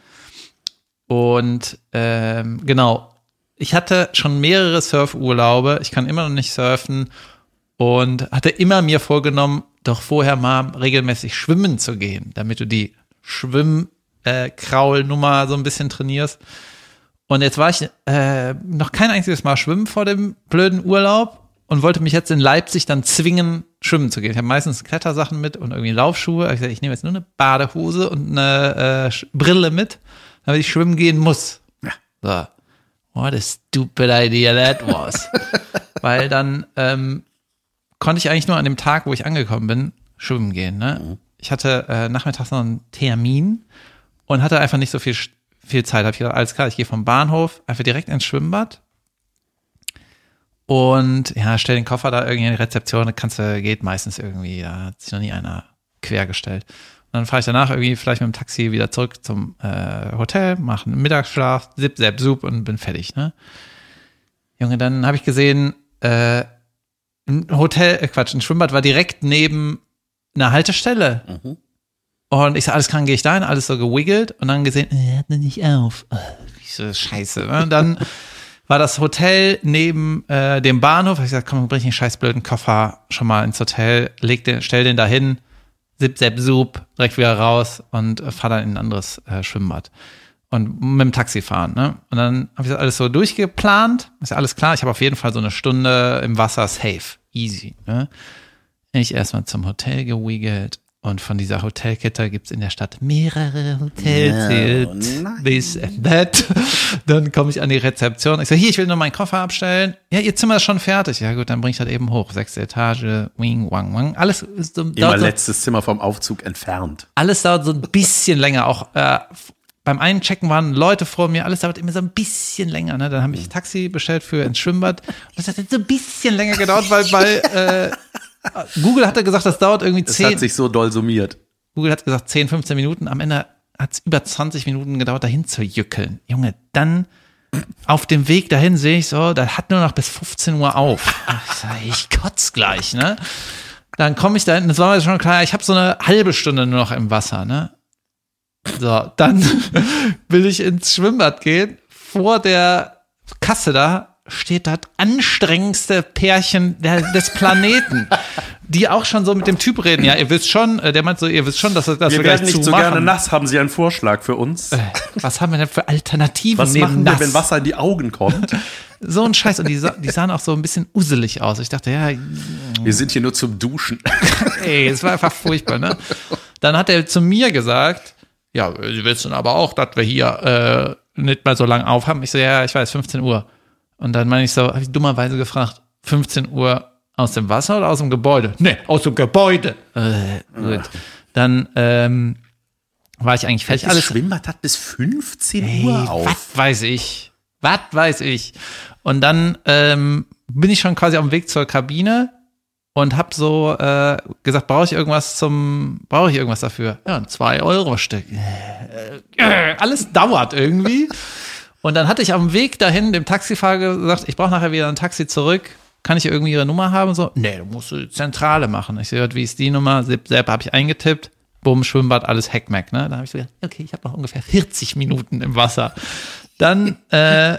Und ähm, genau. Ich hatte schon mehrere Surfurlaube, ich kann immer noch nicht surfen und hatte immer mir vorgenommen, doch vorher mal regelmäßig schwimmen zu gehen, damit du die Schwimmkraulnummer äh, so ein bisschen trainierst. Und jetzt war ich äh, noch kein einziges Mal schwimmen vor dem blöden Urlaub und wollte mich jetzt in Leipzig dann zwingen, schwimmen zu gehen. Ich habe meistens Klettersachen mit und irgendwie Laufschuhe. Ich gesagt, ich nehme jetzt nur eine Badehose und eine äh, Brille mit, damit ich schwimmen gehen muss. Ja. So. What a stupid idea that was. Weil dann ähm, konnte ich eigentlich nur an dem Tag, wo ich angekommen bin, schwimmen gehen. Ne? Mhm. Ich hatte äh, nachmittags noch einen Termin und hatte einfach nicht so viel, viel Zeit. Habe ich gedacht, alles klar, ich gehe vom Bahnhof einfach direkt ins Schwimmbad und ja, stell den Koffer da irgendwie in die Rezeption. Da kannst du, geht meistens irgendwie, da hat sich noch nie einer quergestellt. Und dann fahre ich danach irgendwie vielleicht mit dem Taxi wieder zurück zum äh, Hotel, mache einen Mittagsschlaf, zip, zap, sup und bin fertig, ne? Junge, dann habe ich gesehen, äh, ein Hotel, äh, Quatsch, ein Schwimmbad war direkt neben einer Haltestelle. Mhm. Und ich so, alles klar, gehe ich da hin, alles so gewiggelt und dann gesehen, er hat noch nicht auf. Oh, ich so, scheiße. Ne? Und dann war das Hotel neben äh, dem Bahnhof. Ich gesagt, komm, bring ich den scheiß blöden Koffer schon mal ins Hotel, leg den, stell den da hin. Zip, zap, sup, direkt wieder raus und äh, fahr dann in ein anderes äh, Schwimmbad. Und mit dem Taxi fahren, ne? Und dann habe ich das alles so durchgeplant. Ist ja alles klar, ich habe auf jeden Fall so eine Stunde im Wasser safe. Easy, ne? Ich erstmal zum Hotel gewiggelt und von dieser Hotelkette gibt's in der Stadt mehrere Hotels. No, this and that. Dann komme ich an die Rezeption. Ich sage, hier, ich will nur meinen Koffer abstellen. Ja, ihr Zimmer ist schon fertig. Ja gut, dann bring ich das eben hoch. Sechste Etage, wing, wang, wang. Alles ist so, immer letztes so, Zimmer vom Aufzug entfernt. Alles dauert so ein bisschen länger. Auch äh, beim Einchecken waren Leute vor mir. Alles dauert immer so ein bisschen länger. Ne? Dann habe ich Taxi bestellt für ins Schwimmbad. Und das hat jetzt so ein bisschen länger gedauert, weil bei äh, Google hatte gesagt, das dauert irgendwie Es zehn. hat sich so doll summiert. Google hat gesagt zehn, fünfzehn Minuten. Am Ende hat es über zwanzig Minuten gedauert, dahin zu jückeln. Junge, dann auf dem Weg dahin sehe ich so, das hat nur noch bis fünfzehn Uhr auf. Ich sag, ich kotz gleich, ne? Dann komme ich da hinten, das war mir schon klar, ich habe so eine halbe Stunde nur noch im Wasser, ne? So, dann will ich ins Schwimmbad gehen. Vor der Kasse da steht das anstrengendste Pärchen der, des Planeten, die auch schon so mit dem Typ reden. Ja, ihr wisst schon, der meint so, ihr wisst schon, dass das wir, wir gleich werden nicht so machen. gerne nass. Haben Sie einen Vorschlag für uns? Äh, was haben wir denn für Alternativen Was neben machen wir, nass? wenn Wasser in die Augen kommt? So ein Scheiß. Und die, sa- die sahen auch so ein bisschen uselig aus. Ich dachte, ja, Wir sind hier nur zum Duschen. ey, es war einfach furchtbar, ne? Dann hat er zu mir gesagt, ja, Sie wissen aber auch, dass wir hier äh, nicht mehr so lange aufhaben. Ich so, ja, ich weiß, fünfzehn Uhr. Und dann meine ich so, habe ich dummerweise gefragt, fünfzehn Uhr aus dem Wasser oder aus dem Gebäude? Nee, aus dem Gebäude. Äh, gut. Dann ähm, war ich eigentlich fertig. Das Alles Schwimmbad hat bis fünfzehn Ey, Uhr auf. was weiß ich. Was weiß ich. Und dann ähm, bin ich schon quasi auf dem Weg zur Kabine und hab so äh, gesagt, brauche ich irgendwas zum, brauche ich irgendwas dafür? Ja, ein zwei Euro Stück. Äh, äh, alles dauert irgendwie. Und dann hatte ich auf dem Weg dahin dem Taxifahrer gesagt, ich brauche nachher wieder ein Taxi zurück. Kann ich irgendwie Ihre Nummer haben? So, nee, du musst die Zentrale machen. Ich so, wie ist die Nummer? Selber habe ich eingetippt. Bumm, Schwimmbad, alles Heckmeck, ne? Da habe ich so gedacht, okay, ich habe noch ungefähr vierzig Minuten im Wasser. Dann äh,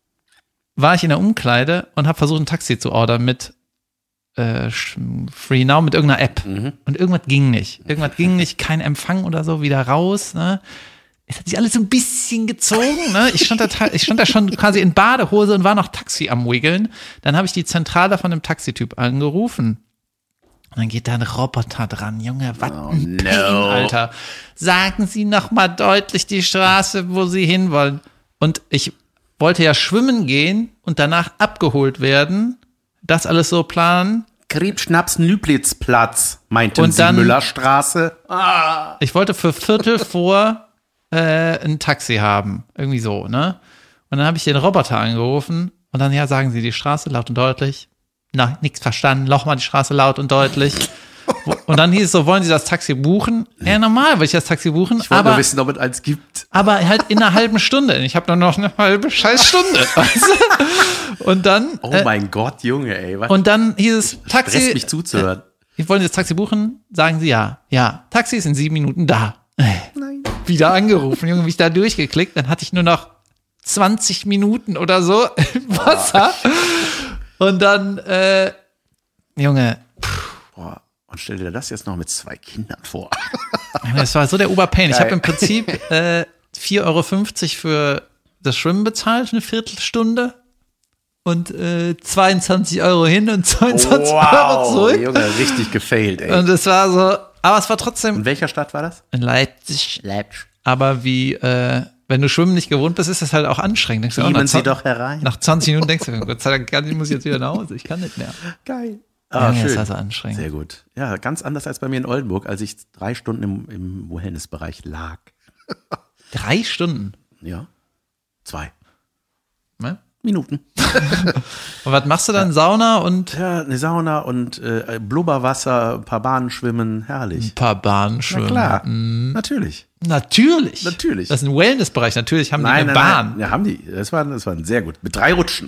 war ich in der Umkleide und habe versucht, ein Taxi zu ordern mit äh, Free Now, mit irgendeiner App. Mhm. Und irgendwas ging nicht. Irgendwas ging nicht, kein Empfang oder so, wieder raus, ne? Es hat sich alles so ein bisschen gezogen, ne? Ich stand da, ich stand da schon quasi in Badehose und war noch Taxi am Wiggeln. Dann habe ich die Zentrale von dem Taxityp angerufen. Und dann geht da ein Roboter dran. Junge, was Oh, ein no. Pain, Alter. Sagen Sie noch mal deutlich die Straße, wo Sie hinwollen. Und ich wollte ja schwimmen gehen und danach abgeholt werden. Das alles so planen. Krebs-Schnaps-Nüblitzplatz, meinten Und Sie, dann- Müllerstraße. Ah. Ich wollte für Viertel vor äh, ein Taxi haben. Irgendwie so, ne? Und dann habe ich den Roboter angerufen und dann, ja, sagen Sie die Straße laut und deutlich. Na, nichts verstanden. Nochmal die Straße laut und deutlich. Und dann hieß es so, wollen Sie das Taxi buchen? Ja, normal will ich das Taxi buchen, Ich wollte aber, nur wissen, ob es eins gibt. aber halt in einer halben Stunde. Ich habe nur noch eine halbe Scheißstunde. Weißt du? Und dann Oh äh, mein Gott, Junge, ey. Was und dann hieß es Taxi. stresst mich zuzuhören. Äh, wollen Sie das Taxi buchen? Sagen Sie ja. Ja, Taxi ist in sieben Minuten da. Nein. Wieder angerufen, Junge, mich da durchgeklickt. Dann hatte ich nur noch zwanzig Minuten oder so im Wasser. Und dann, äh, Junge, Boah. Und stell dir das jetzt noch mit zwei Kindern vor. das war so der Oberpain. Ich Geil. habe im Prinzip äh, vier Euro fünfzig für das Schwimmen bezahlt, für eine Viertelstunde. Und äh, zweiundzwanzig Euro hin und zweiundzwanzig Euro zurück. Junge, richtig gefailt, ey. Und es war so, aber es war trotzdem In welcher Stadt war das? in Leipzig. Leipzig. Aber wie, äh, wenn du Schwimmen nicht gewohnt bist, ist das halt auch anstrengend. Denkst du, oh, Nehmen nach Sie zwan- doch herein. Nach zwanzig Minuten denkst du, Gott sei Dank, kann- ich muss jetzt wieder nach Hause. Ich kann nicht mehr. Geil. Ah, Ah, ja, schön. ist also anstrengend. Sehr gut. Ja, ganz anders als bei mir in Oldenburg, als ich drei Stunden im, im Wellnessbereich lag. Drei Stunden. Ja. Zwei Ne? Minuten. Und was machst du dann? Sauna und Ja, eine Sauna und äh, Blubberwasser, ein paar Bahnen schwimmen, herrlich. ein paar Bahnen schwimmen. Na klar, natürlich. Natürlich. Natürlich. Das ist ein Wellnessbereich. Natürlich haben die Nein, eine nein, Bahn. nein. Ja, haben die. Das war, das war sehr gut. Mit drei Rutschen.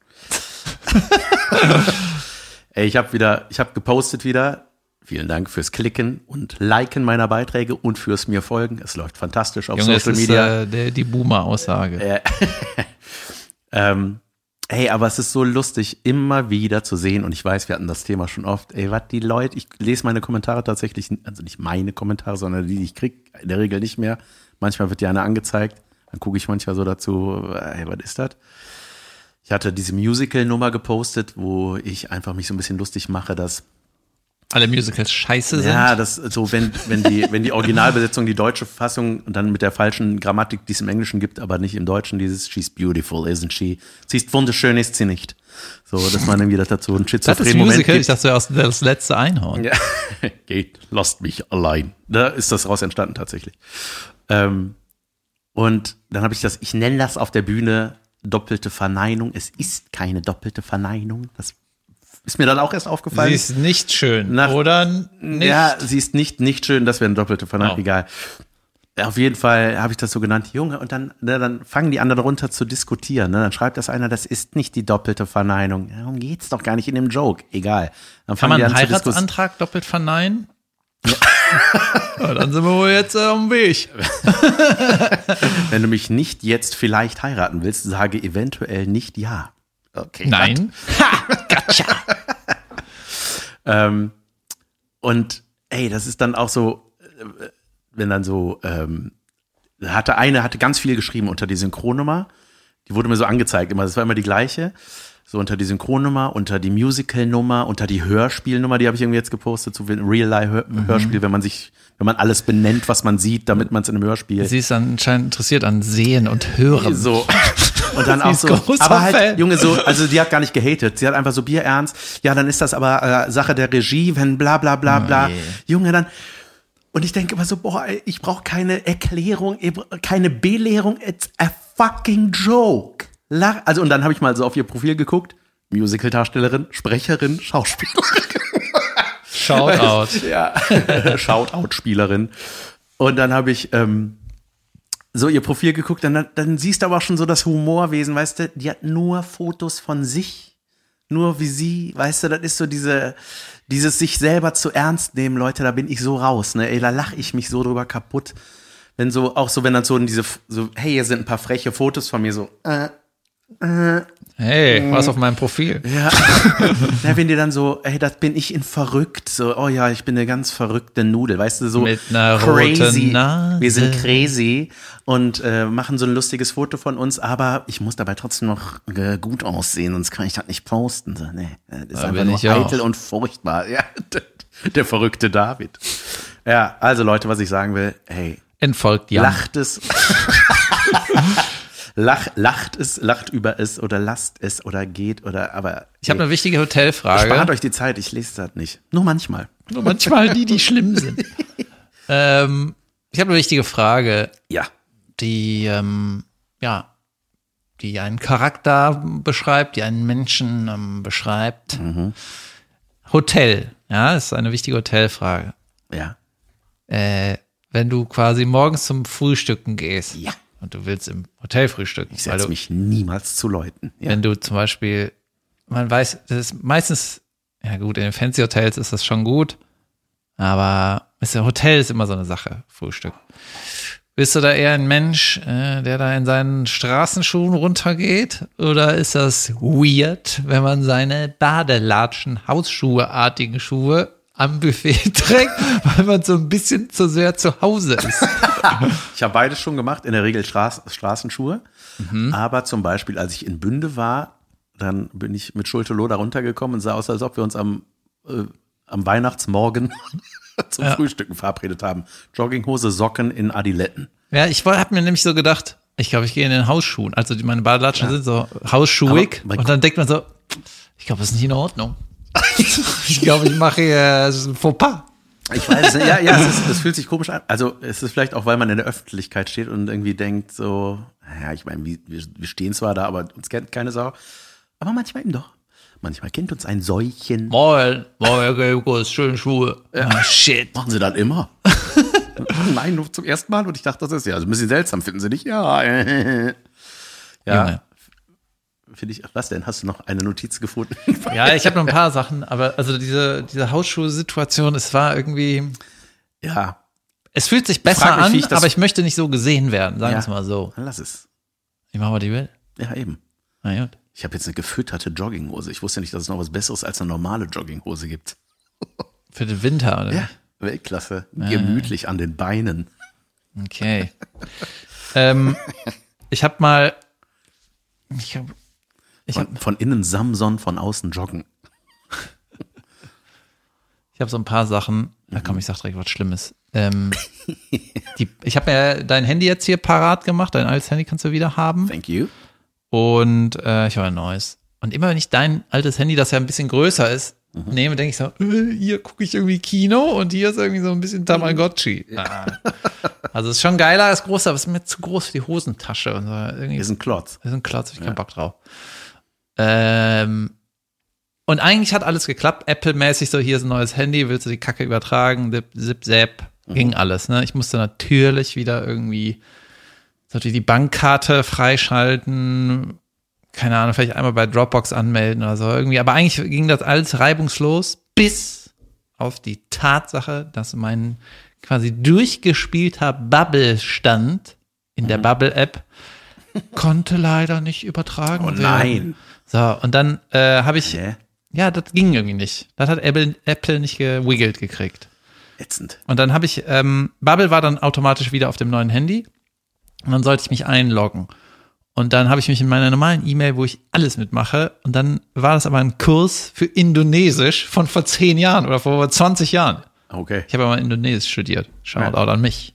Ey, ich habe wieder, ich habe gepostet wieder. Vielen Dank fürs Klicken und Liken meiner Beiträge und fürs mir folgen. Es läuft fantastisch auf Junge, das Social ist Media. äh, der, die Boomer-Aussage. Äh, ähm, ey, aber es ist so lustig, immer wieder zu sehen, und ich weiß, wir hatten das Thema schon oft, ey, was die Leute, ich lese meine Kommentare tatsächlich, also nicht meine Kommentare, sondern die, die ich kriege, in der Regel nicht mehr. Manchmal wird dir einer angezeigt, dann gucke ich manchmal so dazu, ey, was ist das? Ich hatte diese Musical-Nummer gepostet, wo ich einfach mich so ein bisschen lustig mache, dass Alle Musicals scheiße sind. ja, das so, wenn, wenn die, wenn die Originalbesetzung, die deutsche Fassung und dann mit der falschen Grammatik, die es im Englischen gibt, aber nicht im Deutschen, dieses She's beautiful, isn't she? Sie ist wunderschön, ist sie nicht. So, dass man irgendwie das dazu einen das ist schizophrenen Moment Musical. Ich gibt. dachte, das wäre das letzte Einhorn. Ja. Geht, lasst mich allein. Da ist das raus entstanden tatsächlich. Ähm, und dann habe ich das, ich nenne das auf der Bühne doppelte Verneinung. Es ist keine doppelte Verneinung. Das Ist mir dann auch erst aufgefallen. Sie ist nicht schön, Nach, oder nicht? Ja, sie ist nicht, nicht schön, das wäre eine doppelte Verneinung, Oh. egal. Auf jeden Fall habe ich das so genannt, Junge, und dann, ne, dann fangen die anderen runter zu diskutieren. Ne? Dann schreibt das einer, das ist nicht die doppelte Verneinung. Darum geht's doch gar nicht in dem Joke. Egal. Dann Kann man die einen an zu diskus- Heiratsantrag doppelt verneinen? Ja. Ja, dann sind wir wohl jetzt äh, am Weg. Wenn du mich nicht jetzt vielleicht heiraten willst, sage eventuell nicht ja. Okay. Nein. Ha, gotcha. Ähm, und ey, das ist dann auch so, äh, wenn dann so, ähm, hatte eine, hatte ganz viel geschrieben unter die Synchronnummer. Die wurde mir so angezeigt immer. Das war immer die gleiche. So unter die Synchronnummer, unter die Musical-Nummer, unter die Hörspielnummer, die habe ich irgendwie jetzt gepostet, so ein Real-Life-Hörspiel, mhm. wenn man sich, wenn man alles benennt, was man sieht, damit man es in einem Hörspiel. Sie ist anscheinend interessiert an Sehen und Hören. So. Und dann Sie auch ist so, großer aber halt, Fan. Junge, so, also die hat gar nicht gehatet. Sie hat einfach so bierernst. Ja, dann ist das aber äh, Sache der Regie, wenn bla bla bla bla. Oh, yeah. Junge, dann. Und ich denke immer so, boah, ey, ich brauche keine Erklärung, keine Belehrung. It's a fucking joke. Lach, also und dann habe ich mal so auf ihr Profil geguckt. Musical-Darstellerin, Sprecherin, Schauspielerin. Shoutout. Ja, Shoutout-Spielerin. Und dann habe ich ähm, so ihr Profil geguckt, dann, dann siehst du aber auch schon so das Humorwesen, weißt du, die hat nur Fotos von sich, nur wie sie, weißt du, das ist so diese, dieses sich selber zu ernst nehmen, Leute, da bin ich so raus, ne, ey, da lache ich mich so drüber kaputt. Wenn so, auch so, wenn dann so in diese, so, hey, hier sind ein paar freche Fotos von mir, so, äh, äh, Hey, was auf meinem Profil? ja. Ja, wenn die dann so, ey, das bin ich in verrückt, so, oh ja, ich bin eine ganz verrückte Nudel, weißt du, so Mit einer crazy. roten Nase. Wir sind crazy und äh, machen so ein lustiges Foto von uns, aber ich muss dabei trotzdem noch äh, gut aussehen, sonst kann ich das nicht posten. So, nee, das ist Da einfach bin nur ich auch. eitel und furchtbar. Ja, der, der verrückte David. Ja, also Leute, was ich sagen will, hey, Entfolgt Jan. lacht es. Lach, lacht es, lacht über es oder lasst es oder geht oder aber. Ich habe eine wichtige Hotelfrage. Spart euch die Zeit, ich lese das nicht. Nur manchmal. Nur manchmal die, die schlimm sind. ähm, ich habe eine wichtige Frage, Ja. die, ähm, ja, die einen Charakter beschreibt, die einen Menschen ähm, beschreibt. Mhm. Hotel, ja, ist eine wichtige Hotelfrage. Ja. Äh, wenn du quasi morgens zum Frühstücken gehst. Ja. Und du willst im Hotel frühstücken. Ich weil setze du, mich niemals zu Leuten. Ja. Wenn du zum Beispiel, man weiß, das ist meistens, ja gut, in den Fancy Hotels ist das schon gut, aber das Hotel ist immer so eine Sache, Frühstück. Bist du da eher ein Mensch, äh, der da in seinen Straßenschuhen runtergeht? Oder ist das weird, wenn man seine Badelatschen, Hausschuhe-artigen Schuhe am Buffet trägt, weil man so ein bisschen zu sehr zu Hause ist? Ich habe beides schon gemacht, in der Regel Straß, Straßenschuhe. Mhm. Aber zum Beispiel, als ich in Bünde war, dann bin ich mit Schulte-Loh da runtergekommen und sah aus, als ob wir uns am, äh, am Weihnachtsmorgen zum Ja. Frühstücken verabredet haben. Jogginghose, Socken in Adiletten. Ja, ich habe mir nämlich so gedacht, ich glaube, ich gehe in den Hausschuhen. Also die, meine Badelatschen Ja. sind so hausschuhig. Aber- Und dann denkt man so, ich glaube, das ist nicht in Ordnung. Ich glaube, ich mache hier ein Fauxpas. Ich weiß, nicht. ja, ja, es, ist, es fühlt sich komisch an. Also es ist vielleicht auch, weil man in der Öffentlichkeit steht und irgendwie denkt so, ja, ich meine, wir, wir stehen zwar da, aber uns kennt keine Sau. Aber manchmal eben doch. Manchmal kennt uns ein Seuchen. Moin, moin, groß, schöne Schuhe. Ah, shit. Machen Sie das immer? Nein, nur zum ersten Mal. Und ich dachte, das ist ja also ein bisschen seltsam, finden Sie nicht? Ja. ja. Junge. Finde ich, was denn? Hast du noch eine Notiz gefunden? Ja, ich habe noch ein paar Sachen, aber also diese, diese Hausschuhe-Situation, es war irgendwie, Ja. es fühlt sich besser frag mich, an, wie ich das- aber ich möchte nicht so gesehen werden, sagen wir Ja. es mal so. Dann lass es. Ich mache, was ich will. Ja, eben. Na gut. Ich habe jetzt eine gefütterte Jogginghose. Ich wusste nicht, dass es noch was Besseres als eine normale Jogginghose gibt. Für den Winter, oder? Ja, Weltklasse. Gemütlich an den Beinen. Okay. ähm, ich habe mal, ich habe, ich habe, Von, von innen Samson, von außen Joggen. ich habe so ein paar Sachen. Da komm, ich sag direkt was Schlimmes. Ähm, die, ich habe ja dein Handy jetzt hier parat gemacht. Dein altes Handy kannst du wieder haben. Thank you. Und äh, ich habe ein neues. Und immer wenn ich dein altes Handy, das ja ein bisschen größer ist, mhm. nehme, denke ich so, äh, hier gucke ich irgendwie Kino und hier ist irgendwie so ein bisschen Tamagotchi. Ja. Also es ist schon geiler als groß, aber es ist mir zu groß für die Hosentasche. Und so. Irgendwie Hier ist ein Klotz. ist ein Klotz, hab ich keinen Bock drauf. Ähm, Und eigentlich hat alles geklappt, Apple-mäßig, so hier ist ein neues Handy, willst du die Kacke übertragen, zip, zip, zap, mhm. ging alles. Ne? Ich musste natürlich wieder irgendwie sollte die Bankkarte freischalten, keine Ahnung, vielleicht einmal bei Dropbox anmelden oder so irgendwie. Aber eigentlich ging das alles reibungslos, bis auf die Tatsache, dass mein quasi durchgespielter Bubble-Stand in der Bubble-App konnte leider nicht übertragen oh, werden. Nein. So, und dann äh, habe ich, Hä? ja, das ging irgendwie nicht. Das hat Apple, Apple nicht gewiggelt gekriegt. Ätzend. Und dann habe ich, ähm, Bubble war dann automatisch wieder auf dem neuen Handy und dann sollte ich mich einloggen. Und dann habe ich mich in meiner normalen E-Mail, wo ich alles mitmache, und dann war das aber ein Kurs für Indonesisch von vor zehn Jahren oder vor zwanzig Jahren. Okay. Ich habe ja mal Indonesisch studiert. Shoutout ja. an mich.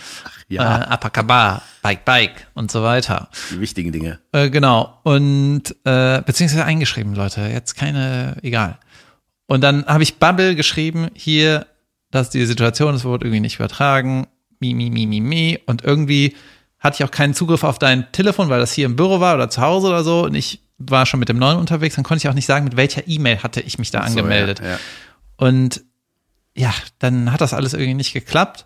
Ja. Äh, apa kabar, Bike, Bike und so weiter. Die wichtigen Dinge. Äh, genau. Und, äh, beziehungsweise eingeschrieben, Leute. Jetzt keine, egal. Und dann habe ich Bubble geschrieben, hier, dass die Situation, es wurde irgendwie nicht übertragen. Mi, mi, mi, mi, mi. Und irgendwie hatte ich auch keinen Zugriff auf dein Telefon, weil das hier im Büro war oder zu Hause oder so. Und ich war schon mit dem neuen unterwegs. Dann konnte ich auch nicht sagen, mit welcher E-Mail hatte ich mich da so, angemeldet. Ja, ja. Und ja, dann hat das alles irgendwie nicht geklappt.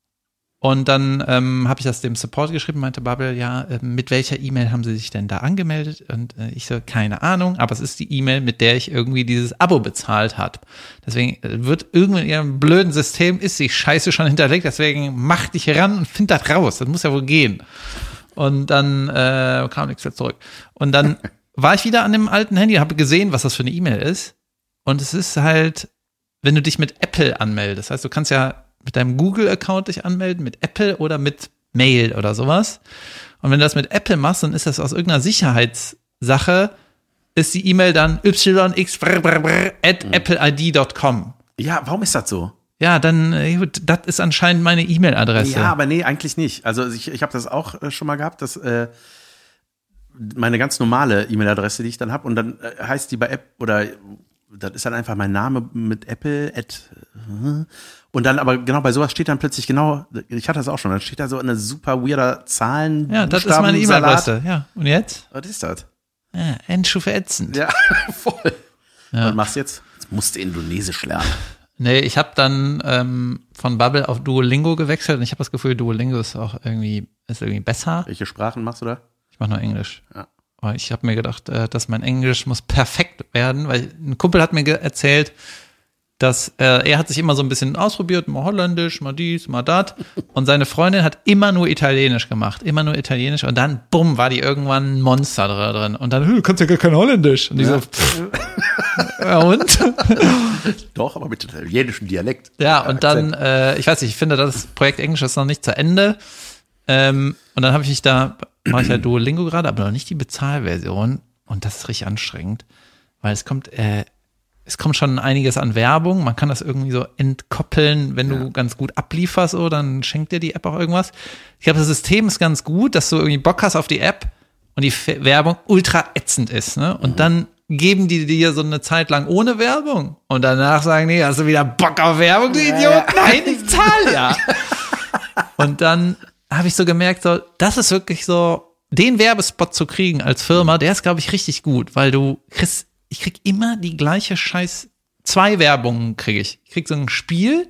Und dann ähm, habe ich das dem Support geschrieben, meinte Bubble, ja, äh, mit welcher E-Mail haben Sie sich denn da angemeldet? Und äh, ich so, keine Ahnung, aber es ist die E-Mail, mit der ich irgendwie dieses Abo bezahlt habe. Deswegen äh, wird irgendwie in Ihrem blöden System, ist die Scheiße schon hinterlegt, deswegen mach dich ran und find das raus, das muss ja wohl gehen. Und dann äh, kam nichts mehr zurück. Und dann war ich wieder an dem alten Handy, habe gesehen, was das für eine E-Mail ist. Und es ist halt, wenn du dich mit Apple anmeldest, das heißt, du kannst ja mit deinem Google-Account dich anmelden, mit Apple oder mit Mail oder sowas. Und wenn du das mit Apple machst, dann ist das aus irgendeiner Sicherheitssache, ist die E-Mail dann y x at apple i d dot com. Ja, warum ist das so? Ja, dann, das ist anscheinend meine E-Mail-Adresse. Ja, aber nee, eigentlich nicht. Also ich, ich habe das auch äh, schon mal gehabt, dass äh, meine ganz normale E-Mail-Adresse, die ich dann habe, und dann äh, heißt die bei App, oder das ist dann einfach mein Name mit Apple, at, und dann aber genau bei sowas steht dann plötzlich genau, ich hatte das auch schon, dann steht da so eine super weirder Zahlen. Ja, das ist meine E-Mail-Adresse. Ja, und jetzt? Was ist das? Ja, Endstufe ätzend. Ja, voll. Ja. Was machst du jetzt? Jetzt musst du Indonesisch lernen. Nee, ich habe dann ähm, von Bubble auf Duolingo gewechselt und ich habe das Gefühl, Duolingo ist auch irgendwie, ist irgendwie besser. Welche Sprachen machst du da? Ich mache nur Englisch. Ja. Aber ich habe mir gedacht, äh, dass mein Englisch muss perfekt werden, weil ein Kumpel hat mir ge- erzählt, dass äh, er hat sich immer so ein bisschen ausprobiert, mal Holländisch, mal dies, mal das, und seine Freundin hat immer nur Italienisch gemacht, immer nur Italienisch, und dann, bumm, war die irgendwann ein Monster drin, und dann, du kannst ja gar kein Holländisch, und die ja. so, pff, ja und? Doch, aber mit italienischem Dialekt. Ja, und dann, äh, ich weiß nicht, ich finde, das Projekt Englisch ist noch nicht zu Ende, ähm, und dann habe ich mich da, mache ich halt Duolingo gerade, aber noch nicht die Bezahlversion, und das ist richtig anstrengend, weil es kommt, äh, es kommt schon einiges an Werbung. Man kann das irgendwie so entkoppeln, wenn du ja. ganz gut ablieferst, so, dann schenkt dir die App auch irgendwas. Ich glaube, das System ist ganz gut, dass du irgendwie Bock hast auf die App und die F- Werbung ultra ätzend ist, ne? Und mhm. dann geben die dir so eine Zeit lang ohne Werbung. Und danach sagen die, hast du wieder Bock auf Werbung, du Idiot? Ja. Nein, ich zahle ja. Und dann habe ich so gemerkt, so, das ist wirklich so, den Werbespot zu kriegen als Firma, der ist, glaube ich, richtig gut, weil du kriegst, ich krieg immer die gleiche Scheiß, zwei Werbungen kriege ich. Ich krieg so ein Spiel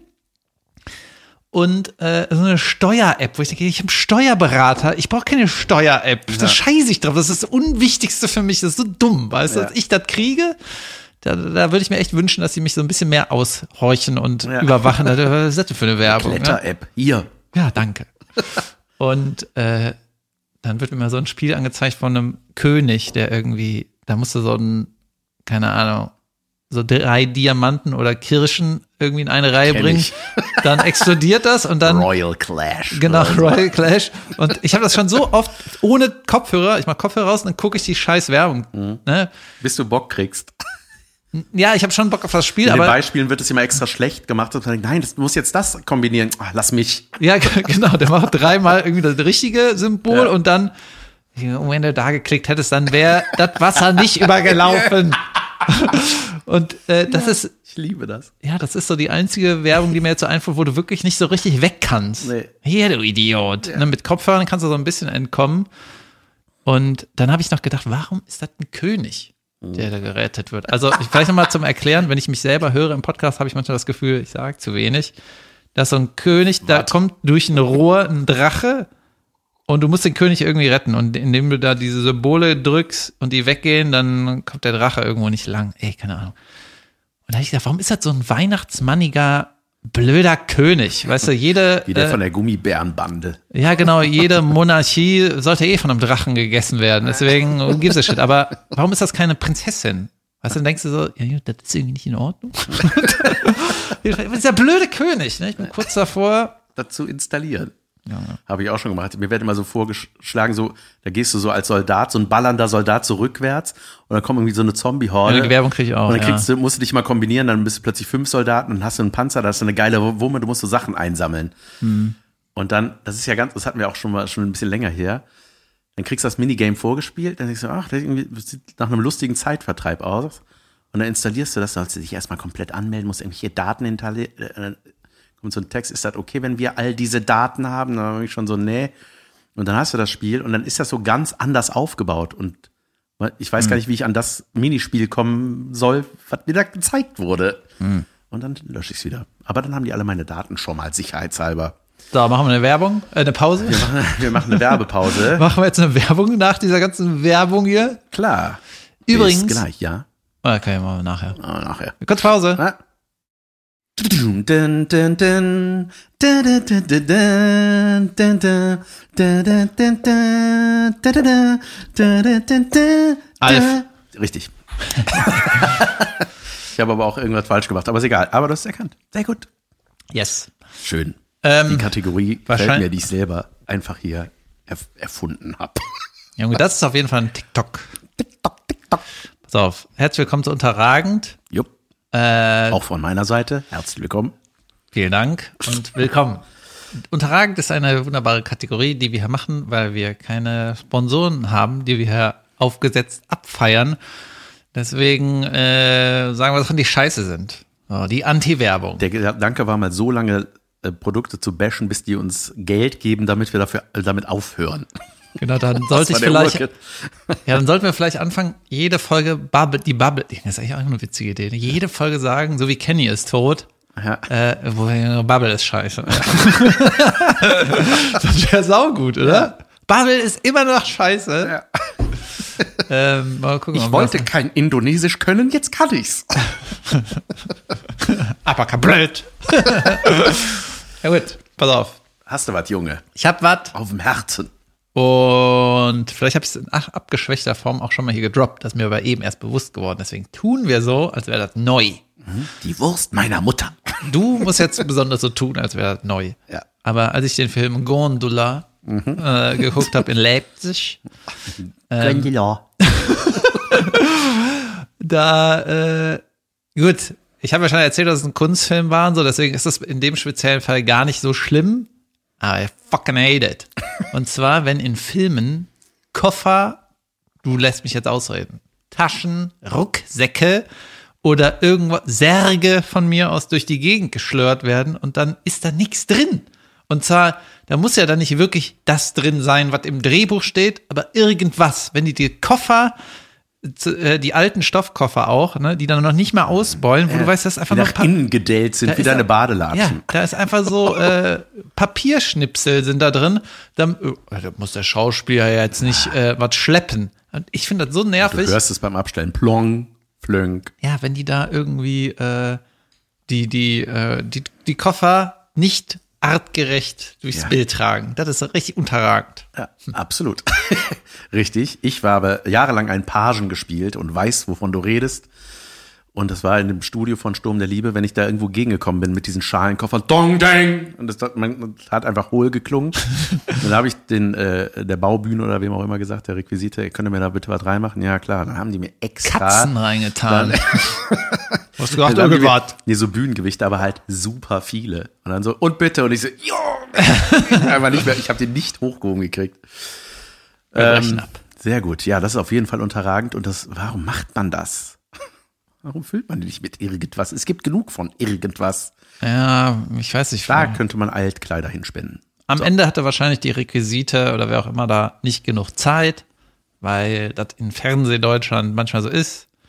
und äh, so eine Steuer-App, wo ich denke, ich habe einen Steuerberater, ich brauche keine Steuer-App. Ja. Da scheiße ich drauf, das ist das Unwichtigste für mich, das ist so dumm, weißt du, ja. Dass ich das kriege, da, da würde ich mir echt wünschen, dass sie mich so ein bisschen mehr aushorchen und ja. überwachen. Was ist das für eine Werbung? Kletter-App, hier. Ja, danke. Und äh, dann wird mir mal so ein Spiel angezeigt von einem König, der irgendwie, da musste so ein keine Ahnung, so drei Diamanten oder Kirschen irgendwie in eine Reihe Kenn bringen, ich. Dann explodiert das und dann Royal Clash. Genau, Royal Clash. Und ich habe das schon so oft ohne Kopfhörer, ich mach Kopfhörer raus und dann gucke ich die scheiß Werbung. Mhm. Ne? Bis du Bock kriegst. Ja, ich habe schon Bock auf das Spiel. In aber den Beispielen wird es immer extra schlecht gemacht und man denkt, nein, das muss jetzt das kombinieren. Ach, lass mich. Ja, genau, der macht dreimal irgendwie das richtige Symbol ja. und dann, wenn du da geklickt hättest, dann wäre das Wasser nicht übergelaufen. Und äh, das ja, ist, ich liebe das. Ja, das ist so die einzige Werbung, die mir jetzt so einfällt, wo du wirklich nicht so richtig weg kannst. Nee. Hier, du Idiot. Ja. Ne, mit Kopfhörern kannst du so ein bisschen entkommen. Und dann habe ich noch gedacht, warum ist das ein König? der da gerettet wird. Also ich, vielleicht nochmal zum Erklären, wenn ich mich selber höre im Podcast, habe ich manchmal das Gefühl, ich sage zu wenig, dass so ein König, What? Da kommt durch ein Rohr ein Drache und du musst den König irgendwie retten. Und indem du da diese Symbole drückst und die weggehen, dann kommt der Drache irgendwo nicht lang. Ey, keine Ahnung. Und da habe ich gedacht, warum ist das so ein weihnachtsmanniger, blöder König? Weißt du, jede... Wie der äh, von der Gummibärenbande. Ja, genau, jede Monarchie sollte eh von einem Drachen gegessen werden. Deswegen gibt es Shit. Aber warum ist das keine Prinzessin? Weißt du, dann denkst du so, ja, das ist irgendwie nicht in Ordnung. Das ist der blöde König, ne? Ich bin kurz davor. Das zu installieren. Ja. Habe ich auch schon gemacht. Mir wird immer so vorgeschlagen, so, da gehst du so als Soldat, so ein ballernder Soldat so rückwärts und dann kommt irgendwie so eine Zombie-Horde. Ja, die Werbung kriege ich auch. Und dann kriegst ja. du, musst du dich mal kombinieren, dann bist du plötzlich fünf Soldaten und hast du einen Panzer, da hast du eine geile Wumme, du musst so Sachen einsammeln. Hm. Und dann, das ist ja ganz, das hatten wir auch schon mal, schon ein bisschen länger her, dann kriegst du das Minigame vorgespielt, dann denkst du, ach, das irgendwie, das sieht nach einem lustigen Zeitvertreib aus. Und dann installierst du das, dann sollst du dich erstmal komplett anmelden, musst irgendwelche Daten hinterlegen. Kommt so ein Text, ist das okay, wenn wir all diese Daten haben? Dann habe ich schon so, nee. Und dann hast du das Spiel und dann ist das so ganz anders aufgebaut. Und ich weiß mhm. gar nicht, wie ich an das Minispiel kommen soll, was mir da gezeigt wurde. Mhm. Und dann lösche ich es wieder. Aber dann haben die alle meine Daten schon mal sicherheitshalber. So, machen wir eine Werbung, äh, eine Pause? Wir machen, wir machen eine Werbepause. Machen wir jetzt eine Werbung nach dieser ganzen Werbung hier? Klar. Übrigens. Bis gleich, ja. Okay, machen wir nachher. Oh, nachher. Kurz Pause. Ah. Alf. Richtig. Ich habe aber auch irgendwas falsch gemacht, aber ist egal. Aber du hast es erkannt. Sehr gut. Yes. Schön. Ähm, die Kategorie gefällt mir, die ich selber einfach hier erf- erfunden habe. Junge, das ist auf jeden Fall ein TikTok. TikTok, TikTok. Pass auf. Herzlich willkommen zu Unterragend. Jupp. Äh, auch von meiner Seite. Herzlich willkommen. Vielen Dank und willkommen. Unterragend ist eine wunderbare Kategorie, die wir hier machen, weil wir keine Sponsoren haben, die wir hier aufgesetzt abfeiern. Deswegen äh, sagen wir Sachen, die scheiße sind. So, die Anti-Werbung. Der Gedanke war mal so lange, äh, Produkte zu bashen, bis die uns Geld geben, damit wir dafür äh, damit aufhören. Genau, dann sollte ich vielleicht, ja, dann sollten wir vielleicht anfangen, jede Folge Bubble, die Bubble, das ist eigentlich auch eine witzige Idee, ne? Jede Folge sagen, so wie Kenny ist tot, ja. äh, wo Bubble ist scheiße. Das wäre saugut, oder? Ja. Bubble ist immer noch scheiße. Ja. Ähm, mal gucken, ich wollte das kein Indonesisch können, jetzt kann ich's. Aber blöd. Ja gut, pass auf. Hast du was, Junge? Ich hab was auf dem Herzen. Und vielleicht habe ich es in abgeschwächter Form auch schon mal hier gedroppt. Das ist mir aber eben erst bewusst geworden. Deswegen tun wir so, als wäre das neu. Die Wurst meiner Mutter. Du musst jetzt besonders so tun, als wäre das neu. Ja. Aber als ich den Film Gondola mhm. äh, geguckt habe in Leipzig, ähm, da, äh, gut, ich habe ja schon erzählt, dass es ein Kunstfilm war und so, deswegen ist das in dem speziellen Fall gar nicht so schlimm. Aber I fucking hate it. Und zwar, wenn in Filmen Koffer, du lässt mich jetzt ausreden, Taschen, Rucksäcke oder irgendwas, Särge von mir aus durch die Gegend geschlört werden und dann ist da nichts drin. Und zwar, da muss ja dann nicht wirklich das drin sein, was im Drehbuch steht, aber irgendwas. Wenn die die Koffer, die alten Stoffkoffer auch, ne, die dann noch nicht mal ausbeulen, wo äh, du weißt, dass einfach die noch nach pa- innen gedellt sind, wie deine Badelatschen. Ja, da ist einfach so äh, Papierschnipsel sind da drin. Dann oh, da muss der Schauspieler jetzt nicht äh, was schleppen. Und ich finde das so nervig. Du hörst es beim Abstellen. Plong, flönk. Ja, wenn die da irgendwie äh, die, die, äh, die, die Koffer nicht artgerecht durchs ja. Bild tragen. Das ist richtig unterragend. Ja, absolut. Richtig. Ich habe jahrelang einen Pagen gespielt und weiß, wovon du redest. Und das war in dem Studio von Sturm der Liebe, wenn ich da irgendwo gegengekommen bin mit diesen Schalenkoffern. Dong, dang! Und das hat, man, das hat einfach hohl geklungen. Dann habe ich den äh, der Baubühne oder wem auch immer gesagt, der Requisite, könnt ihr mir da bitte was reinmachen? Ja, klar. Dann haben die mir extra Katzen reingetan. Dann, hast du gedacht, irgendwas? Nee, so Bühnengewichte, aber halt super viele. Und dann so, und bitte. Und ich so, jo! Einfach nicht mehr, ich habe den nicht hochgehoben gekriegt. Ähm, sehr gut. Ja, das ist auf jeden Fall unterragend. Und das, warum macht man das? Warum füllt man die nicht mit irgendwas? Es gibt genug von irgendwas. Ja, ich weiß nicht. Da könnte man Altkleider hinspenden. Am so. Ende hatte wahrscheinlich die Requisite oder wer auch immer da nicht genug Zeit, weil das in Fernsehdeutschland manchmal so ist.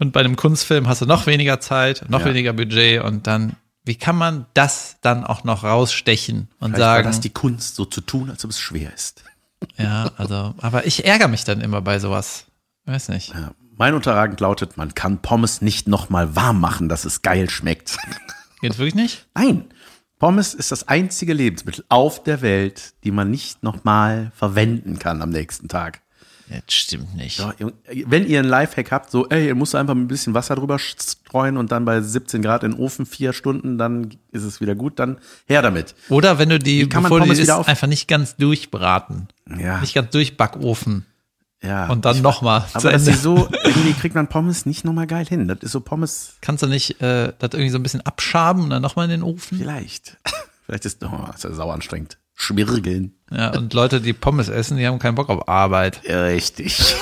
Und bei einem Kunstfilm hast du noch weniger Zeit, noch Ja. weniger Budget und dann, wie kann man das dann auch noch rausstechen und Vielleicht sagen, war das die Kunst, so zu tun, als ob es schwer ist. ja, also, aber ich ärgere mich dann immer bei sowas. Weiß nicht. Ja. Mein Unterragend lautet, man kann Pommes nicht nochmal warm machen, dass es geil schmeckt. Geht wirklich nicht? Nein, Pommes ist das einzige Lebensmittel auf der Welt, die man nicht nochmal verwenden kann am nächsten Tag. Das stimmt nicht. Ja, wenn ihr einen Lifehack habt, so, ey, ihr müsst einfach ein bisschen Wasser drüber streuen und dann bei siebzehn Grad in den Ofen vier Stunden, dann ist es wieder gut, dann her damit. Oder wenn du die, Wie kann man bevor du Pommes die wieder isst, auf- einfach nicht ganz durchbraten. Ja, Nicht ganz durchbackofen. ja. Und dann nochmal. Aber das ist so, irgendwie kriegt man Pommes nicht nochmal geil hin. Das ist so Pommes Kannst du nicht äh, das irgendwie so ein bisschen abschaben und dann nochmal in den Ofen? vielleicht. Vielleicht ist, oh, ist ja sau anstrengend. Schmirgeln. Ja, und Leute, die Pommes essen, die haben keinen Bock auf Arbeit. Richtig.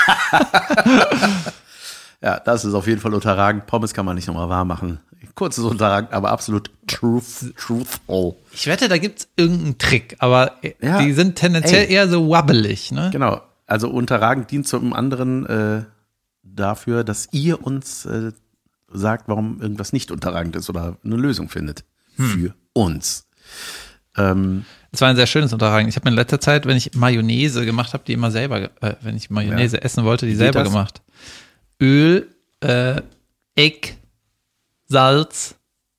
Ja, das ist auf jeden Fall unterragend. Pommes kann man nicht nochmal warm machen. Kurzes Unterragend, aber absolut truth, truthful. Ich wette, da gibt's irgendeinen Trick, aber Ja. die sind tendenziell Ey. eher so wabbelig, ne? Genau. Also unterragend dient zum anderen äh, dafür, dass ihr uns äh, sagt, warum irgendwas nicht unterragend ist oder eine Lösung findet. Für uns. Ähm, Das war ein sehr schönes Unterragend. Ich habe mir in letzter Zeit, wenn ich Mayonnaise gemacht habe, die immer selber, ge- äh, wenn ich Mayonnaise Ja. essen wollte, die Geht selber das? gemacht. Öl, äh, Egg, Salz,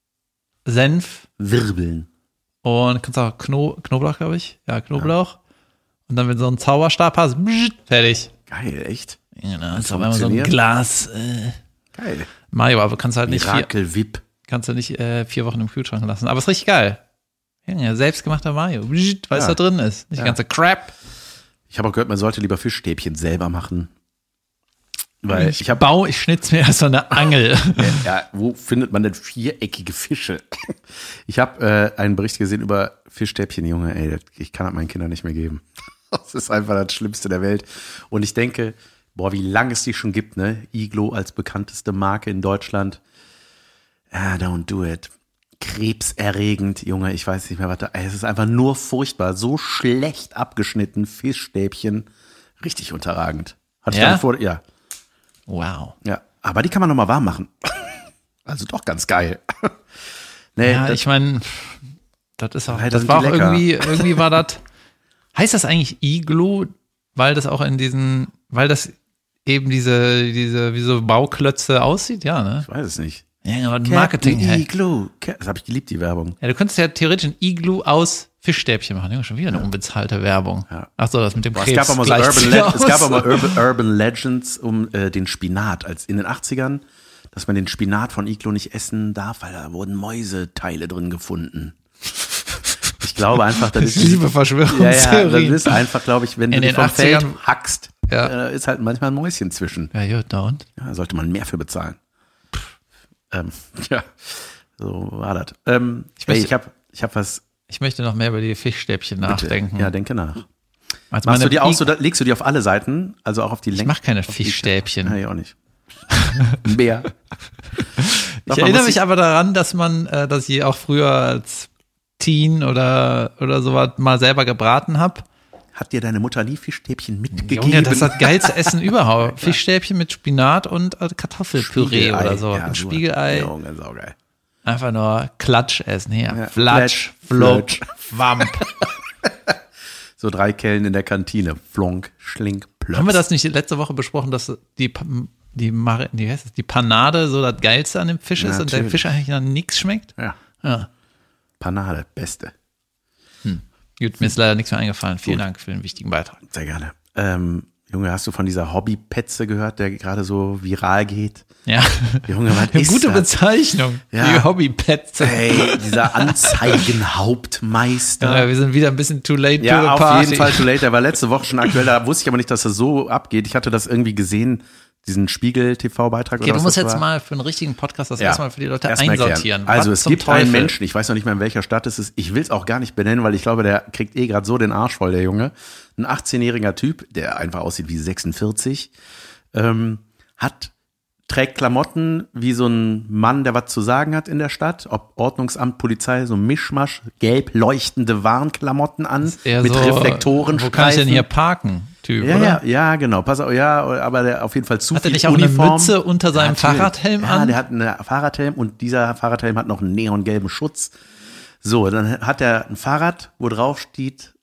Senf wirbeln. und kannst auch Kno Knoblauch, glaube ich. Ja, Knoblauch. Und dann, wenn du so einen Zauberstab hast, bzzzt, fertig. Geil, echt? Genau, das ist auf einmal so ein funktioniert? Glas äh, Geil. Mayo, aber kannst halt nicht vier, Miracle Whip. kannst du nicht äh, vier Wochen im Kühlschrank lassen. Aber ist richtig geil. Ja, selbstgemachter Mayo, bzzzt, weil es Ja. da drin ist. Nicht Ja. die ganze Crap. Ich habe auch gehört, man sollte lieber Fischstäbchen selber machen. Weil Ich, ich habe baue, ich schnitz mir erst so eine Angel. Ja, wo findet man denn viereckige Fische? Ich habe äh, einen Bericht gesehen über Fischstäbchen, Junge, ey, das, ich kann das meinen Kindern nicht mehr geben. Das ist einfach das Schlimmste der Welt. Und ich denke, boah, wie lange es die schon gibt, ne? Iglo als bekannteste Marke in Deutschland. Ah, don't do it. Krebserregend, Junge, ich weiß nicht mehr, was da, ey, es ist einfach nur furchtbar. So schlecht abgeschnitten, Fischstäbchen. Richtig unterragend. Hatte ich Ja? gar nicht vor, ja. Wow. Ja, aber die kann man nochmal warm machen. Also doch ganz geil. Nee, Ja, das, ich meine, das ist auch, Hey, das sind war die auch lecker. irgendwie, irgendwie war das, heißt das eigentlich Iglu, weil das auch in diesen, weil das eben diese, diese, wie so Bauklötze aussieht, ja, ne? ich weiß es nicht. Ja, aber Marketing, Captain hey. Iglu. Ca- Das habe ich geliebt, die Werbung. Ja, du könntest ja theoretisch ein Iglu aus Fischstäbchen machen. Ja, schon wieder eine unbezahlte Werbung. Ja. Ach so, das mit dem Boah, es Krebs gab auch mal so gleicht Urban, sich Le- aus. es gab auch mal Urban, Urban Legends um äh, den Spinat, als in den achtzigern, dass man den Spinat von Iglo nicht essen darf, weil da wurden Mäuseteile drin gefunden. Ich glaube einfach, das ist Ich liebe ja, ja, Verschwörungstheorien. das ist einfach, glaube ich, wenn In du den vom Feld achtzigern hackst, Ja. äh, ist halt manchmal ein Mäuschen zwischen. Ja, ja, da und? Ja, sollte man mehr für bezahlen. Ähm, ja, so war das. Ähm, ich möchte- ey, ich habe ich hab was. Ich möchte noch mehr über die Fischstäbchen Bitte. nachdenken. Ja, denke nach. Also Machst meine du die auch Ig- so, da, legst du die auf alle Seiten, also auch auf die Länge? Ich mache keine auf die- Fischstäbchen. Ja, ich auch nicht. Mehr. Ich erinnere mich aber daran, dass man, äh, dass ich auch früher als Teen oder, oder sowas mal selber gebraten habe. Hat dir deine Mutter nie Fischstäbchen mitgegeben? Junge, das ist das geilste Essen überhaupt. Fischstäbchen mit Spinat und äh, Kartoffelpüree Spiegelei. oder so. Ja, Mit so. Spiegelei. Junge, saugeil. Einfach nur Klatsch essen. Hier. Ja, Flatsch, Flatsch, Flop, Flutsch. Wamp. So drei Kellen in der Kantine. Flonk, Schlink, Plötz. Haben wir das nicht letzte Woche besprochen, dass die, Pa- die, Mar die, heißt das, die Panade so das Geilste an dem Fisch Ja, ist und der natürlich. Fisch eigentlich nach nichts schmeckt? Ja, Ja. Panade, beste. Gut, mir ist leider nichts mehr eingefallen. Vielen Gut. Dank für den wichtigen Beitrag. Sehr gerne. Ähm, Junge, hast du von dieser Hobbypetze gehört, der gerade so viral geht? Ja. Junge, was Eine ist gute das? Bezeichnung. Ja. Die Hobbypets. Hey, dieser Anzeigenhauptmeister. Ja, wir sind wieder ein bisschen too late to Ja, the auf party. jeden Fall too late. Der war letzte Woche schon aktuell. Da wusste ich aber nicht, dass das so abgeht. Ich hatte das irgendwie gesehen, diesen Spiegel-T V-Beitrag Okay, oder du was musst das jetzt war. mal für einen richtigen Podcast das Ja. erstmal für die Leute Erst mal erklären. einsortieren. Also Was es zum gibt einen Teufel? Menschen, ich weiß noch nicht mehr, in welcher Stadt es ist. Ich will es auch gar nicht benennen, weil ich glaube, der kriegt eh gerade so den Arsch voll, der Junge. Ein achtzehnjähriger Typ, der einfach aussieht wie sechsundvierzig, ähm, hat trägt Klamotten wie so ein Mann, der was zu sagen hat in der Stadt. Ob Ordnungsamt, Polizei, so ein Mischmasch. Gelb leuchtende Warnklamotten an mit so, Reflektoren. Wo kann ich denn hier parken? Typ, ja, oder? ja, ja, genau. Pass auf, ja, aber der auf jeden Fall zu hat viel Hat er nicht auch Uniform. eine Mütze unter seinem ja, Fahrradhelm ja, an? Ja, der hat einen Fahrradhelm und dieser Fahrradhelm hat noch einen neongelben Schutz. So, dann hat er ein Fahrrad, wo drauf steht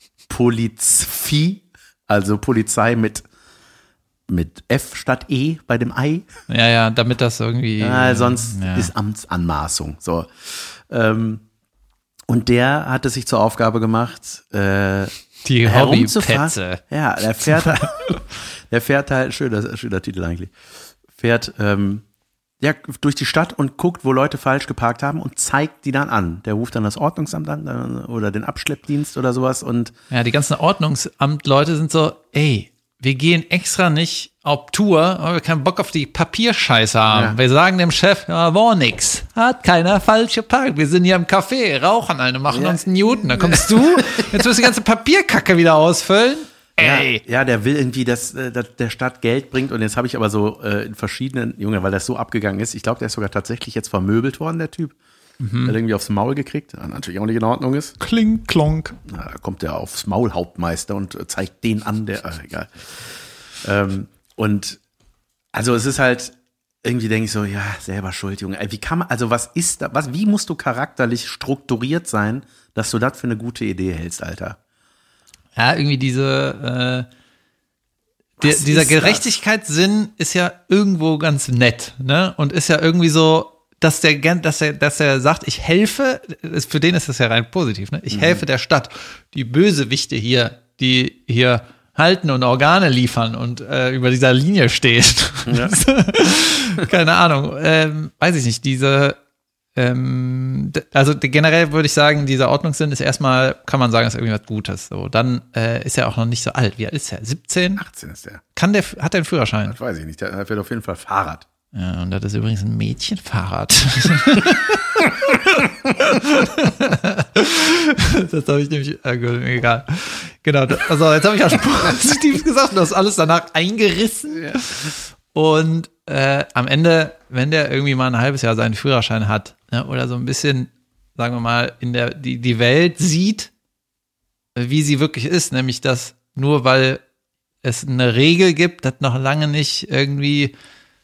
Polizei, also Polizei mit mit F statt E bei dem Ei. Ja, ja, damit das irgendwie. Ja, sonst ja. ist Amtsanmaßung. So. Ähm, und der hat es sich zur Aufgabe gemacht, äh, die Hobbypetze. Ja, der fährt, der fährt halt, schöner, schöner Titel eigentlich, fährt ähm, ja, durch die Stadt und guckt, wo Leute falsch geparkt haben und zeigt die dann an. Der ruft dann das Ordnungsamt an oder den Abschleppdienst oder sowas. Und ja, die ganzen Ordnungsamt-Leute sind so, ey, wir gehen extra nicht auf Tour, weil wir keinen Bock auf die Papierscheiße haben. Ja. Wir sagen dem Chef, ja, war nix. Hat keiner falsch geparkt. Wir sind hier im Café, rauchen eine, machen ja. uns einen Newton. Da kommst du, jetzt wirst du die ganze Papierkacke wieder ausfüllen. Ey. Ja, ja, der will irgendwie, dass, dass der Stadt Geld bringt. Und jetzt habe ich aber so äh, in verschiedenen, Junge, weil das so abgegangen ist. Ich glaube, der ist sogar tatsächlich jetzt vermöbelt worden, der Typ. Mhm. Hat irgendwie aufs Maul gekriegt, was natürlich auch nicht in Ordnung ist. Kling, klonk. Na, da kommt der aufs Maul, Hauptmeister, und zeigt den an, der, ach, egal. Ähm, und also es ist halt, irgendwie denke ich so, ja, selber schuld, Junge. Wie kann man, also was ist da, was, wie musst du charakterlich strukturiert sein, dass du das für eine gute Idee hältst, Alter? Ja, irgendwie diese, äh, der, dieser Gerechtigkeitssinn ist ja irgendwo ganz nett, ne? Und ist ja irgendwie so, dass der, dass er, dass er sagt, ich helfe, für den ist das ja rein positiv, ne? Ich mhm. helfe der Stadt. Die Bösewichte hier, die hier halten und Organe liefern und äh, über dieser Linie stehen. Ja. Keine Ahnung, ähm, weiß ich nicht, diese, ähm, also generell würde ich sagen, dieser Ordnungssinn ist erstmal, kann man sagen, ist irgendwie was Gutes. So, dann äh, ist er auch noch nicht so alt. Wie alt ist er? siebzehn? achtzehn ist der. Kann der, hat der einen Führerschein? Das weiß ich nicht, der fährt auf jeden Fall Fahrrad. Ja, und das ist übrigens ein Mädchenfahrrad. Das habe ich nämlich, äh, egal. Genau, also jetzt habe ich auch positiv gesagt, du hast alles danach eingerissen. Ja. Und äh, am Ende, wenn der irgendwie mal ein halbes Jahr seinen Führerschein hat, ne, oder so ein bisschen, sagen wir mal, in der die, die Welt sieht, wie sie wirklich ist, nämlich dass nur weil es eine Regel gibt, das noch lange nicht irgendwie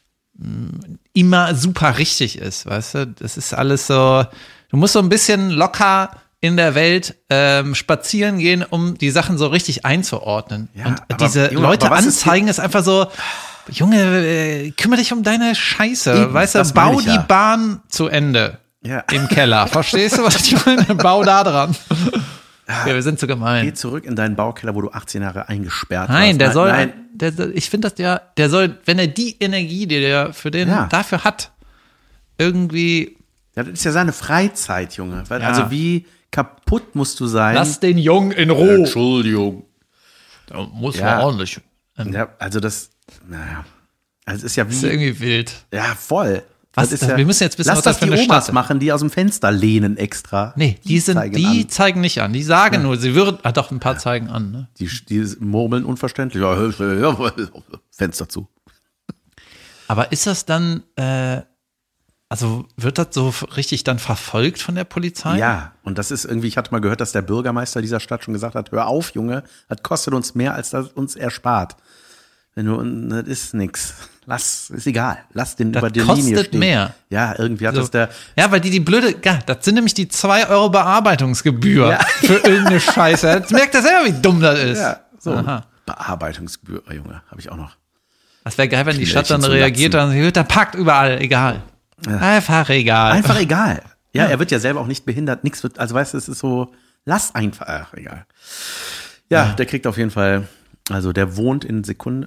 immer super richtig ist, weißt du? Das ist alles so, du musst so ein bisschen locker in der Welt ähm, spazieren gehen, um die Sachen so richtig einzuordnen. Ja, und aber, diese Junge, Leute anzeigen ist, ist einfach so, Junge, äh, kümmere dich um deine Scheiße, eben, weißt du? Bau die ja. Bahn zu Ende ja. im Keller. Verstehst du, was ich meine? Bau da dran. Ja, wir sind zu gemein. Geh zurück in deinen Baukeller, wo du achtzehn Jahre eingesperrt nein, warst. Der nein, soll, nein, der soll, ich finde das ja, der soll, wenn er die Energie, die der für den ja. dafür hat, irgendwie. Ja, das ist ja seine Freizeit, Junge. Ja. Also wie kaputt musst du sein? Lass den Jungen in Ruhe. Entschuldigung. Da muss ja. man ordentlich. Ähm, ja, also das, naja. Also es ist ja wie. Das ist irgendwie wild. Ja, voll. Was ist das? Ja, wir müssen jetzt wissen, lass was das, das für die eine Omas Stadt machen, die aus dem Fenster lehnen extra. Nee, die, die sind, zeigen die an. zeigen nicht an. Die sagen ja. nur, sie würden, ah doch, ein paar ja. zeigen an, ne? Die, die murmeln unverständlich. Ja, Fenster zu. Aber ist das dann, äh, also wird das so richtig dann verfolgt von der Polizei? Ja, und das ist irgendwie, ich hatte mal gehört, dass der Bürgermeister dieser Stadt schon gesagt hat, hör auf, Junge, das kostet uns mehr, als das uns erspart. Wenn du, das ist nix. Lass, ist egal. Lass den das über die Linie stehen. Das kostet mehr. Ja, irgendwie hat so. das der. Ja, weil die, die blöde, ja, das sind nämlich die zwei Euro Bearbeitungsgebühr ja. für irgendeine Scheiße. Jetzt merkt er selber, wie dumm das ist. Ja, so. Aha. Bearbeitungsgebühr, oh, Junge, habe ich auch noch. Das wäre geil, wenn die Stadt dann reagiert, dann wird der packt überall, egal. Ja. Einfach egal. Einfach egal. Ja, ja, er wird ja selber auch nicht behindert, nichts wird, also weißt du, es ist so, lass einfach, ach, egal. Ja, ja, der kriegt auf jeden Fall, also der wohnt in Sekunden.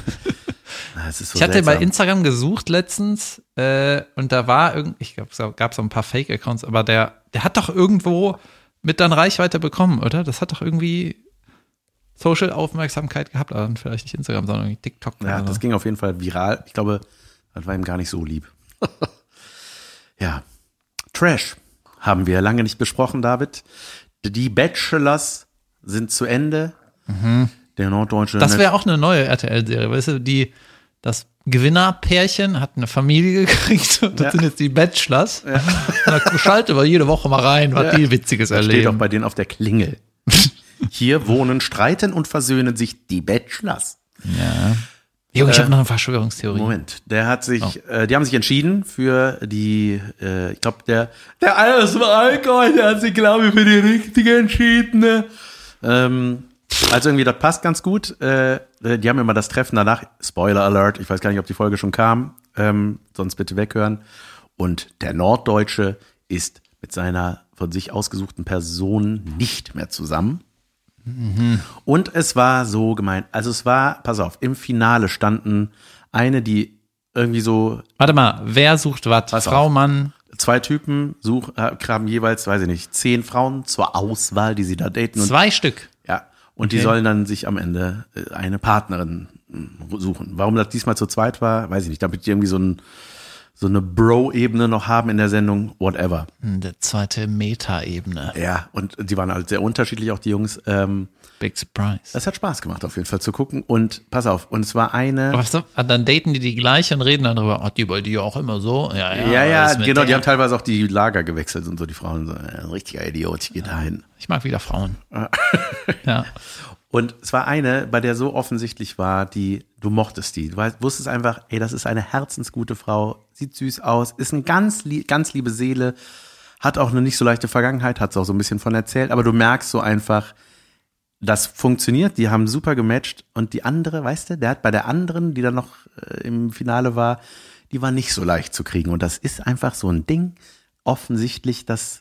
Das ist so ich hatte seltsam. bei Instagram gesucht letztens äh, und da war irgendwie, ich glaube, es gab so ein paar Fake-Accounts, aber der, der hat doch irgendwo mit dann Reichweite bekommen, oder? Das hat doch irgendwie Social-Aufmerksamkeit gehabt, aber vielleicht nicht Instagram, sondern irgendwie TikTok. Ja, oder das so. ging auf jeden Fall viral. Ich glaube, das war ihm gar nicht so lieb. Ja, Trash haben wir lange nicht besprochen, David. Die Bachelors sind zu Ende. Mhm. Der norddeutsche. Das wäre auch eine neue R T L-Serie, weißt du, die, das Gewinnerpärchen hat eine Familie gekriegt und das Ja. sind jetzt die Bachelors. Ja. Und da schalten wir jede Woche mal rein, was Ja. die Witziges Das steht erleben. auch bei denen auf der Klingel. Hier wohnen, streiten und versöhnen sich die Bachelors. Ja. Junge, ich Äh, habe noch eine Verschwörungstheorie. Moment, der hat sich, Oh. äh, die haben sich entschieden für die, äh, ich glaube, der, der alles war Alkohol, der hat sich, glaube ich, für die richtige entschieden. Ne? Ähm, also irgendwie, das passt ganz gut. Äh, die haben immer das Treffen danach, Spoiler Alert, ich weiß gar nicht, ob die Folge schon kam, ähm, sonst bitte weghören. Und der Norddeutsche ist mit seiner von sich ausgesuchten Person nicht mehr zusammen. Mhm. Und es war so gemeint, also es war, pass auf, im Finale standen eine, die irgendwie so Warte mal, wer sucht was? Pass Frau, auf. Mann? zwei Typen such, äh, haben jeweils, weiß ich nicht, zehn Frauen zur Auswahl, die sie da daten. Und, Zwei Stück. ja, und die Okay. sollen dann sich am Ende äh, eine Partnerin mh, suchen. Warum das diesmal zu zweit war, weiß ich nicht. Damit die irgendwie so, ein, so eine Bro-Ebene noch haben in der Sendung, whatever. Der zweite Meta-Ebene. Ja, und die waren halt sehr unterschiedlich, auch die Jungs. Ähm, Big Surprise. es hat Spaß gemacht, auf jeden Fall zu gucken. Und pass auf, und es war eine. Aber was, dann daten die die gleiche und reden dann darüber, hat die bei dir auch immer so? Ja, ja, Ja, ja, was ist mit genau, die der? haben teilweise auch die Lager gewechselt und so, die Frauen so, äh, ein richtiger Idiot, ich gehe dahin. Ich mag wieder Frauen. Ja. Und es war eine, bei der so offensichtlich war, die, du mochtest die. Du weißt, wusstest einfach, ey, das ist eine herzensgute Frau, sieht süß aus, ist eine ganz, lie- ganz liebe Seele, hat auch eine nicht so leichte Vergangenheit, hat es auch so ein bisschen von erzählt, aber du merkst so einfach, das funktioniert, die haben super gematcht und die andere, weißt du, der hat bei der anderen, die dann noch äh, im Finale war, die war nicht so leicht zu kriegen und das ist einfach so ein Ding, offensichtlich, dass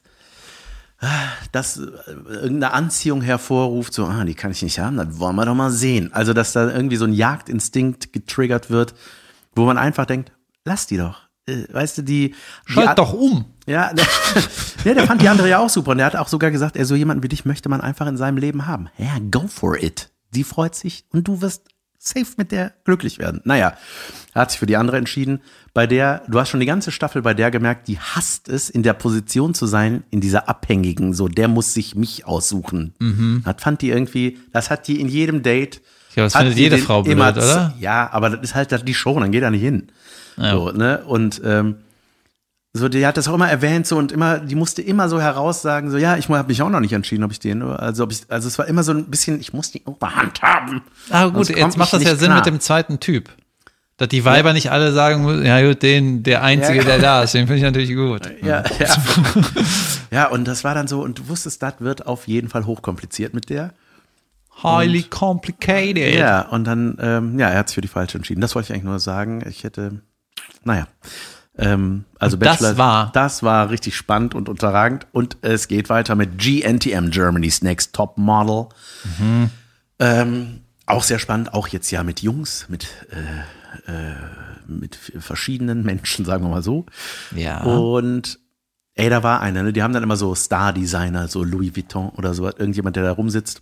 das äh, irgendeine Anziehung hervorruft, so, ah, die kann ich nicht haben, das wollen wir doch mal sehen. Also, dass da irgendwie so ein Jagdinstinkt getriggert wird, wo man einfach denkt, lass die doch. Äh, weißt du, die... die Schalt Ar- doch um. Ja, der, ja, der fand die andere ja auch super und der hat auch sogar gesagt, ey, so jemanden wie dich möchte man einfach in seinem Leben haben. Ja, go for it. Die freut sich und du wirst safe mit der glücklich werden. Naja, er hat sich für die andere entschieden. Bei der, du hast schon die ganze Staffel bei der gemerkt, die hasst es, in der Position zu sein, in dieser Abhängigen, so, der muss sich mich aussuchen. Mhm. Das fand die irgendwie, das hat die in jedem Date. Ja, das hat findet die jede den Frau blöd, immer, oder? Ja, aber das ist halt die Show, dann geht er nicht hin. Ja. So, ne? Und ähm, so, die hat das auch immer erwähnt, so und immer, die musste immer so heraussagen, so, ja, ich habe mich auch noch nicht entschieden, ob ich den, also ob ich, also es war immer so ein bisschen, ich muss die Oberhand haben. Ah, gut, Sonst komm jetzt macht ich das ja nicht Sinn klar. mit dem zweiten Typ. Dass die Weiber nicht alle sagen müssen, ja gut, den, der Einzige, Ja. der da ist, den finde ich natürlich gut. Ja, ja. Ja, und das war dann so, und du wusstest, das wird auf jeden Fall hochkompliziert mit der. Highly complicated. Ja, und dann, ähm, ja, er hat sich für die falsche entschieden. Das wollte ich eigentlich nur sagen. Ich hätte, naja. Ähm, also Und das Bachelor, war- das war richtig spannend und unterragend. Und es geht weiter mit G N T M, Germany's Next Top Model. Mhm. Ähm, auch sehr spannend, auch jetzt ja mit Jungs, mit, äh, äh, mit verschiedenen Menschen, sagen wir mal so. Ja. Und ey, da war einer, ne? Die haben dann immer so Star-Designer, so Louis Vuitton oder so, irgendjemand, der da rumsitzt.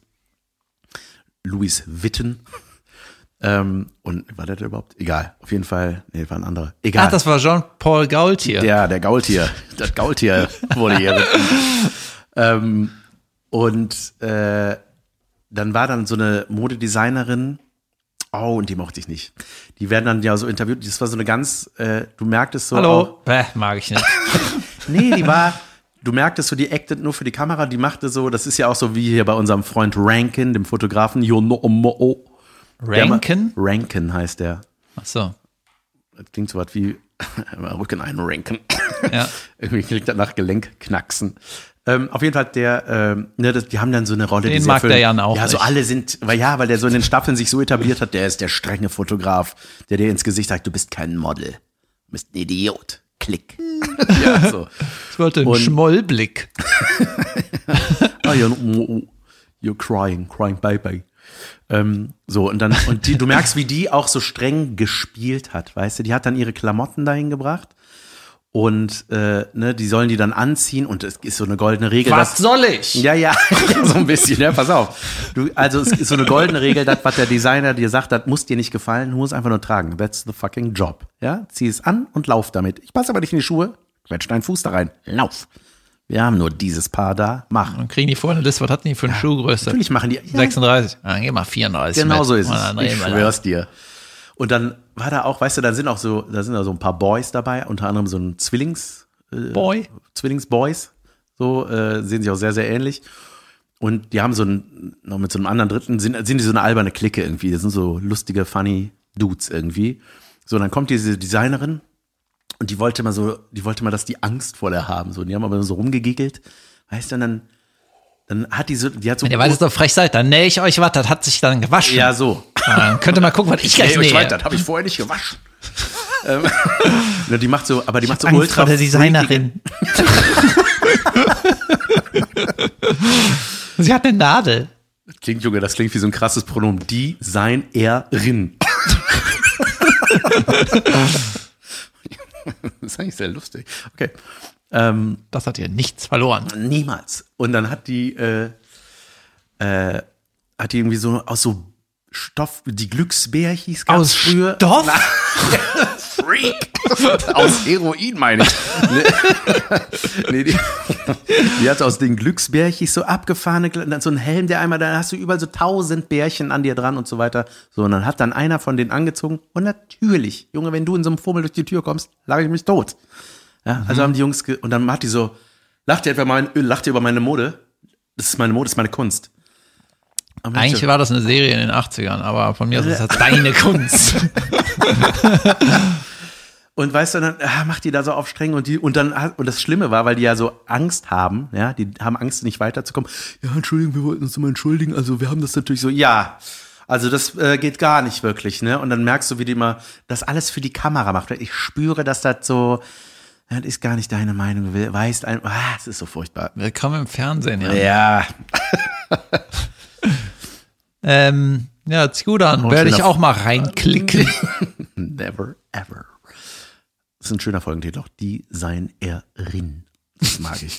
Louis Vuitton. Ähm, und war der überhaupt? Egal. Auf jeden Fall, nee, war ein anderer. Egal. Ach, das war Jean-Paul Gaultier. Der, der Gaultier. Das Gaultier wurde hier. ähm, und äh, dann war dann so eine Modedesignerin. Oh, und die mochte ich nicht. Die werden dann ja so interviewt. Das war so eine ganz, äh, du merktest so. Hallo? Auch, Bäh, mag ich nicht. nee, die war, du merktest so, die acted nur für die Kamera. Die machte so, das ist ja auch so wie hier bei unserem Freund Rankin, dem Fotografen. You know, oh, Rankin? Der, Rankin heißt der. Ach so. Das klingt so was wie Rücken einrenken. Ja. Irgendwie klingt das nach Gelenkknacksen. Ähm, auf jeden Fall der, ähm, ne, das, die haben dann so eine Rolle. Den die mag sehr der Jan auch Ja, so nicht. alle sind, weil ja, weil der so in den Staffeln sich so etabliert hat, der ist der strenge Fotograf, der dir ins Gesicht sagt, du bist kein Model, du bist ein Idiot. Klick. Ja, so. Ich wollte einen Und- Schmollblick. Ah, ja, oh, oh, you're crying, crying baby. Ähm, so, und dann, und die, du merkst, wie die auch so streng gespielt hat, weißt du, die hat dann ihre Klamotten dahin gebracht und, äh, ne, die sollen die dann anziehen und es ist so eine goldene Regel. Was dass, soll ich? Ja, ja, ja, so ein bisschen, ja, pass auf. Du, also, es ist so eine goldene Regel, das, was der Designer dir sagt, das muss dir nicht gefallen, du musst einfach nur tragen. That's the fucking job. Ja, zieh es an und lauf damit. Ich passe aber nicht in die Schuhe, quetsch deinen Fuß da rein, lauf. Wir haben nur dieses Paar da, mach. Dann kriegen die vorne das, was hatten die für eine Schuhgröße? Natürlich machen die, ja, sechsunddreißig. Dann geh mal vierunddreißig Genau mit. so ist Und es. dann Ich reden wir da. schwör's dir. Und dann war da auch, weißt du, da sind auch so, da sind da so ein paar Boys dabei, unter anderem so ein Zwillings, äh, Boy. Zwillingsboys, so, äh, sehen sich auch sehr, sehr ähnlich. Und die haben so ein, noch mit so einem anderen Dritten, sind, sind die so eine alberne Clique irgendwie. Das sind so lustige, funny Dudes irgendwie. So, und dann kommt diese Designerin und die wollte mal so, die wollte mal, dass die Angst vor der haben. So, und die haben aber so rumgegiggelt. Weißt du, und dann, dann hat die so, die hat so. Wenn ihr weiter so frech seid, dann nähe ich euch was, das hat sich dann gewaschen. Ja, so. Dann könnt ihr mal gucken, was ich gleich nähe. Weiter, das habe ich vorher nicht gewaschen. ähm, die macht so, aber die macht so Angst ultra vor der Designerin. Sie hat eine Nadel. Das klingt, Junge, das klingt wie so ein krasses Pronomen. Designerin. Das ist eigentlich sehr lustig. Okay. Ähm, das hat ihr nichts verloren. Niemals. Und dann hat die, äh, äh, hat die irgendwie so aus so Stoff, die Glücksbärchis gab's aus früher. Stoff? Na, Freak. Aus Heroin, meine ich. Nee, die, die hat aus den Glücksbärchis so abgefahrene, so einen Helm, der einmal, da hast du überall so tausend Bärchen an dir dran und so weiter. So, und dann hat dann einer von denen angezogen. Und natürlich, Junge, wenn du in so einem Fummel durch die Tür kommst, lag ich mich tot. Ja, also mhm. haben die Jungs, ge- und dann hat die so, lacht ihr etwa mein, lacht ihr über meine Mode? Das ist meine Mode, das ist meine Kunst. Eigentlich so, war das eine Serie in den achtzigern, aber von mir aus ist das deine Kunst. Und weißt du, dann ah, macht die da so auf streng und die, und dann, und das Schlimme war, weil die ja so Angst haben, ja, die haben Angst, nicht weiterzukommen. Ja, Entschuldigung, wir wollten uns immer entschuldigen, also wir haben das natürlich so, ja, also das äh, geht gar nicht wirklich, ne? Und dann merkst du, wie die immer das alles für die Kamera macht. Ich spüre, dass das so, das ist gar nicht deine Meinung, du weißt, ein, ah, es ist so furchtbar. Willkommen im Fernsehen, ja. Ja. ähm, ja, hört sich gut an. Werde ich auch mal reinklicken. Never ever. Das ist ein schöner Folgentitel, auch Designerin. Das mag ich.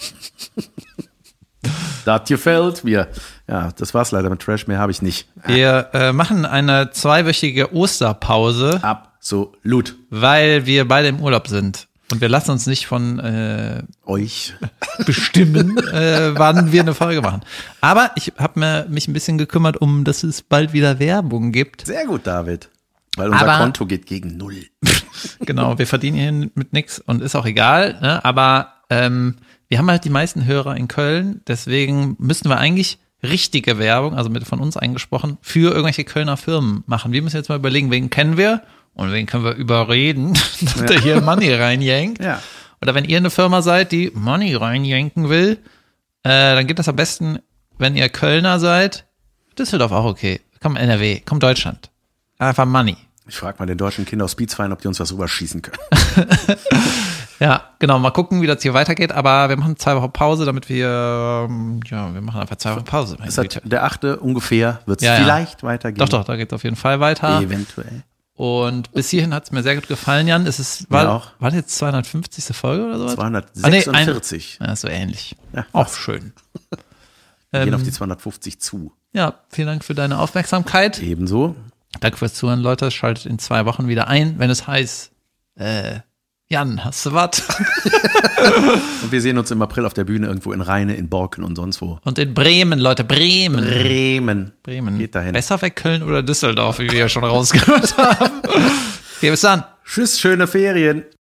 Das gefällt mir. Ja, das war's leider mit Trash, mehr habe ich nicht. Wir äh, machen eine zweiwöchige Osterpause. Absolut. Weil wir beide im Urlaub sind. Und wir lassen uns nicht von äh, euch bestimmen, äh, wann wir eine Folge machen. Aber ich habe mich ein bisschen gekümmert, um, dass es bald wieder Werbung gibt. Sehr gut, David. Weil unser Aber, Konto geht gegen null. Genau, wir verdienen hier mit nichts und ist auch egal. Ne? Aber ähm, wir haben halt die meisten Hörer in Köln. Deswegen müssten wir eigentlich richtige Werbung, also mit von uns eingesprochen, für irgendwelche Kölner Firmen machen. Wir müssen jetzt mal überlegen, wen kennen wir und wen können wir überreden, dass ja. der hier Money reinjenkt. Ja. Oder wenn ihr eine Firma seid, die Money reinjenken will, äh, dann geht das am besten, wenn ihr Kölner seid. Düsseldorf auch okay. Komm N R W, komm Deutschland. Einfach Money. Ich frage mal den deutschen Kinder aus Speedsverein, ob die uns was rüberschießen können. Ja, genau. Mal gucken, wie das hier weitergeht. Aber wir machen zwei Wochen Pause, damit wir, ja, wir machen einfach zwei Wochen Pause. Das hat der achte ungefähr, wird es ja, vielleicht ja. weitergehen. Doch, doch, da geht es auf jeden Fall weiter. Eventuell. Und bis hierhin hat es mir sehr gut gefallen, Jan. Es ist, war, ja, auch. war das jetzt zweihundertfünfzigste Folge oder so? zweihundertsechsundvierzig. Ah, nee, ein, ja, so ähnlich. Ja, auch schön. Wir gehen ähm, auf die zweihundertfünfzig zu. Ja, vielen Dank für deine Aufmerksamkeit. Ebenso. Danke fürs Zuhören, Leute. Schaltet in zwei Wochen wieder ein, wenn es heißt, äh, Jan, hast du was? Und wir sehen uns im April auf der Bühne irgendwo in Rheine, in Borken und sonst wo. Und in Bremen, Leute, Bremen. Bremen. Bremen. Geht dahin. Besser weg Köln oder Düsseldorf, wie wir ja schon rausgehört haben. Okay, bis dann. Tschüss, schöne Ferien.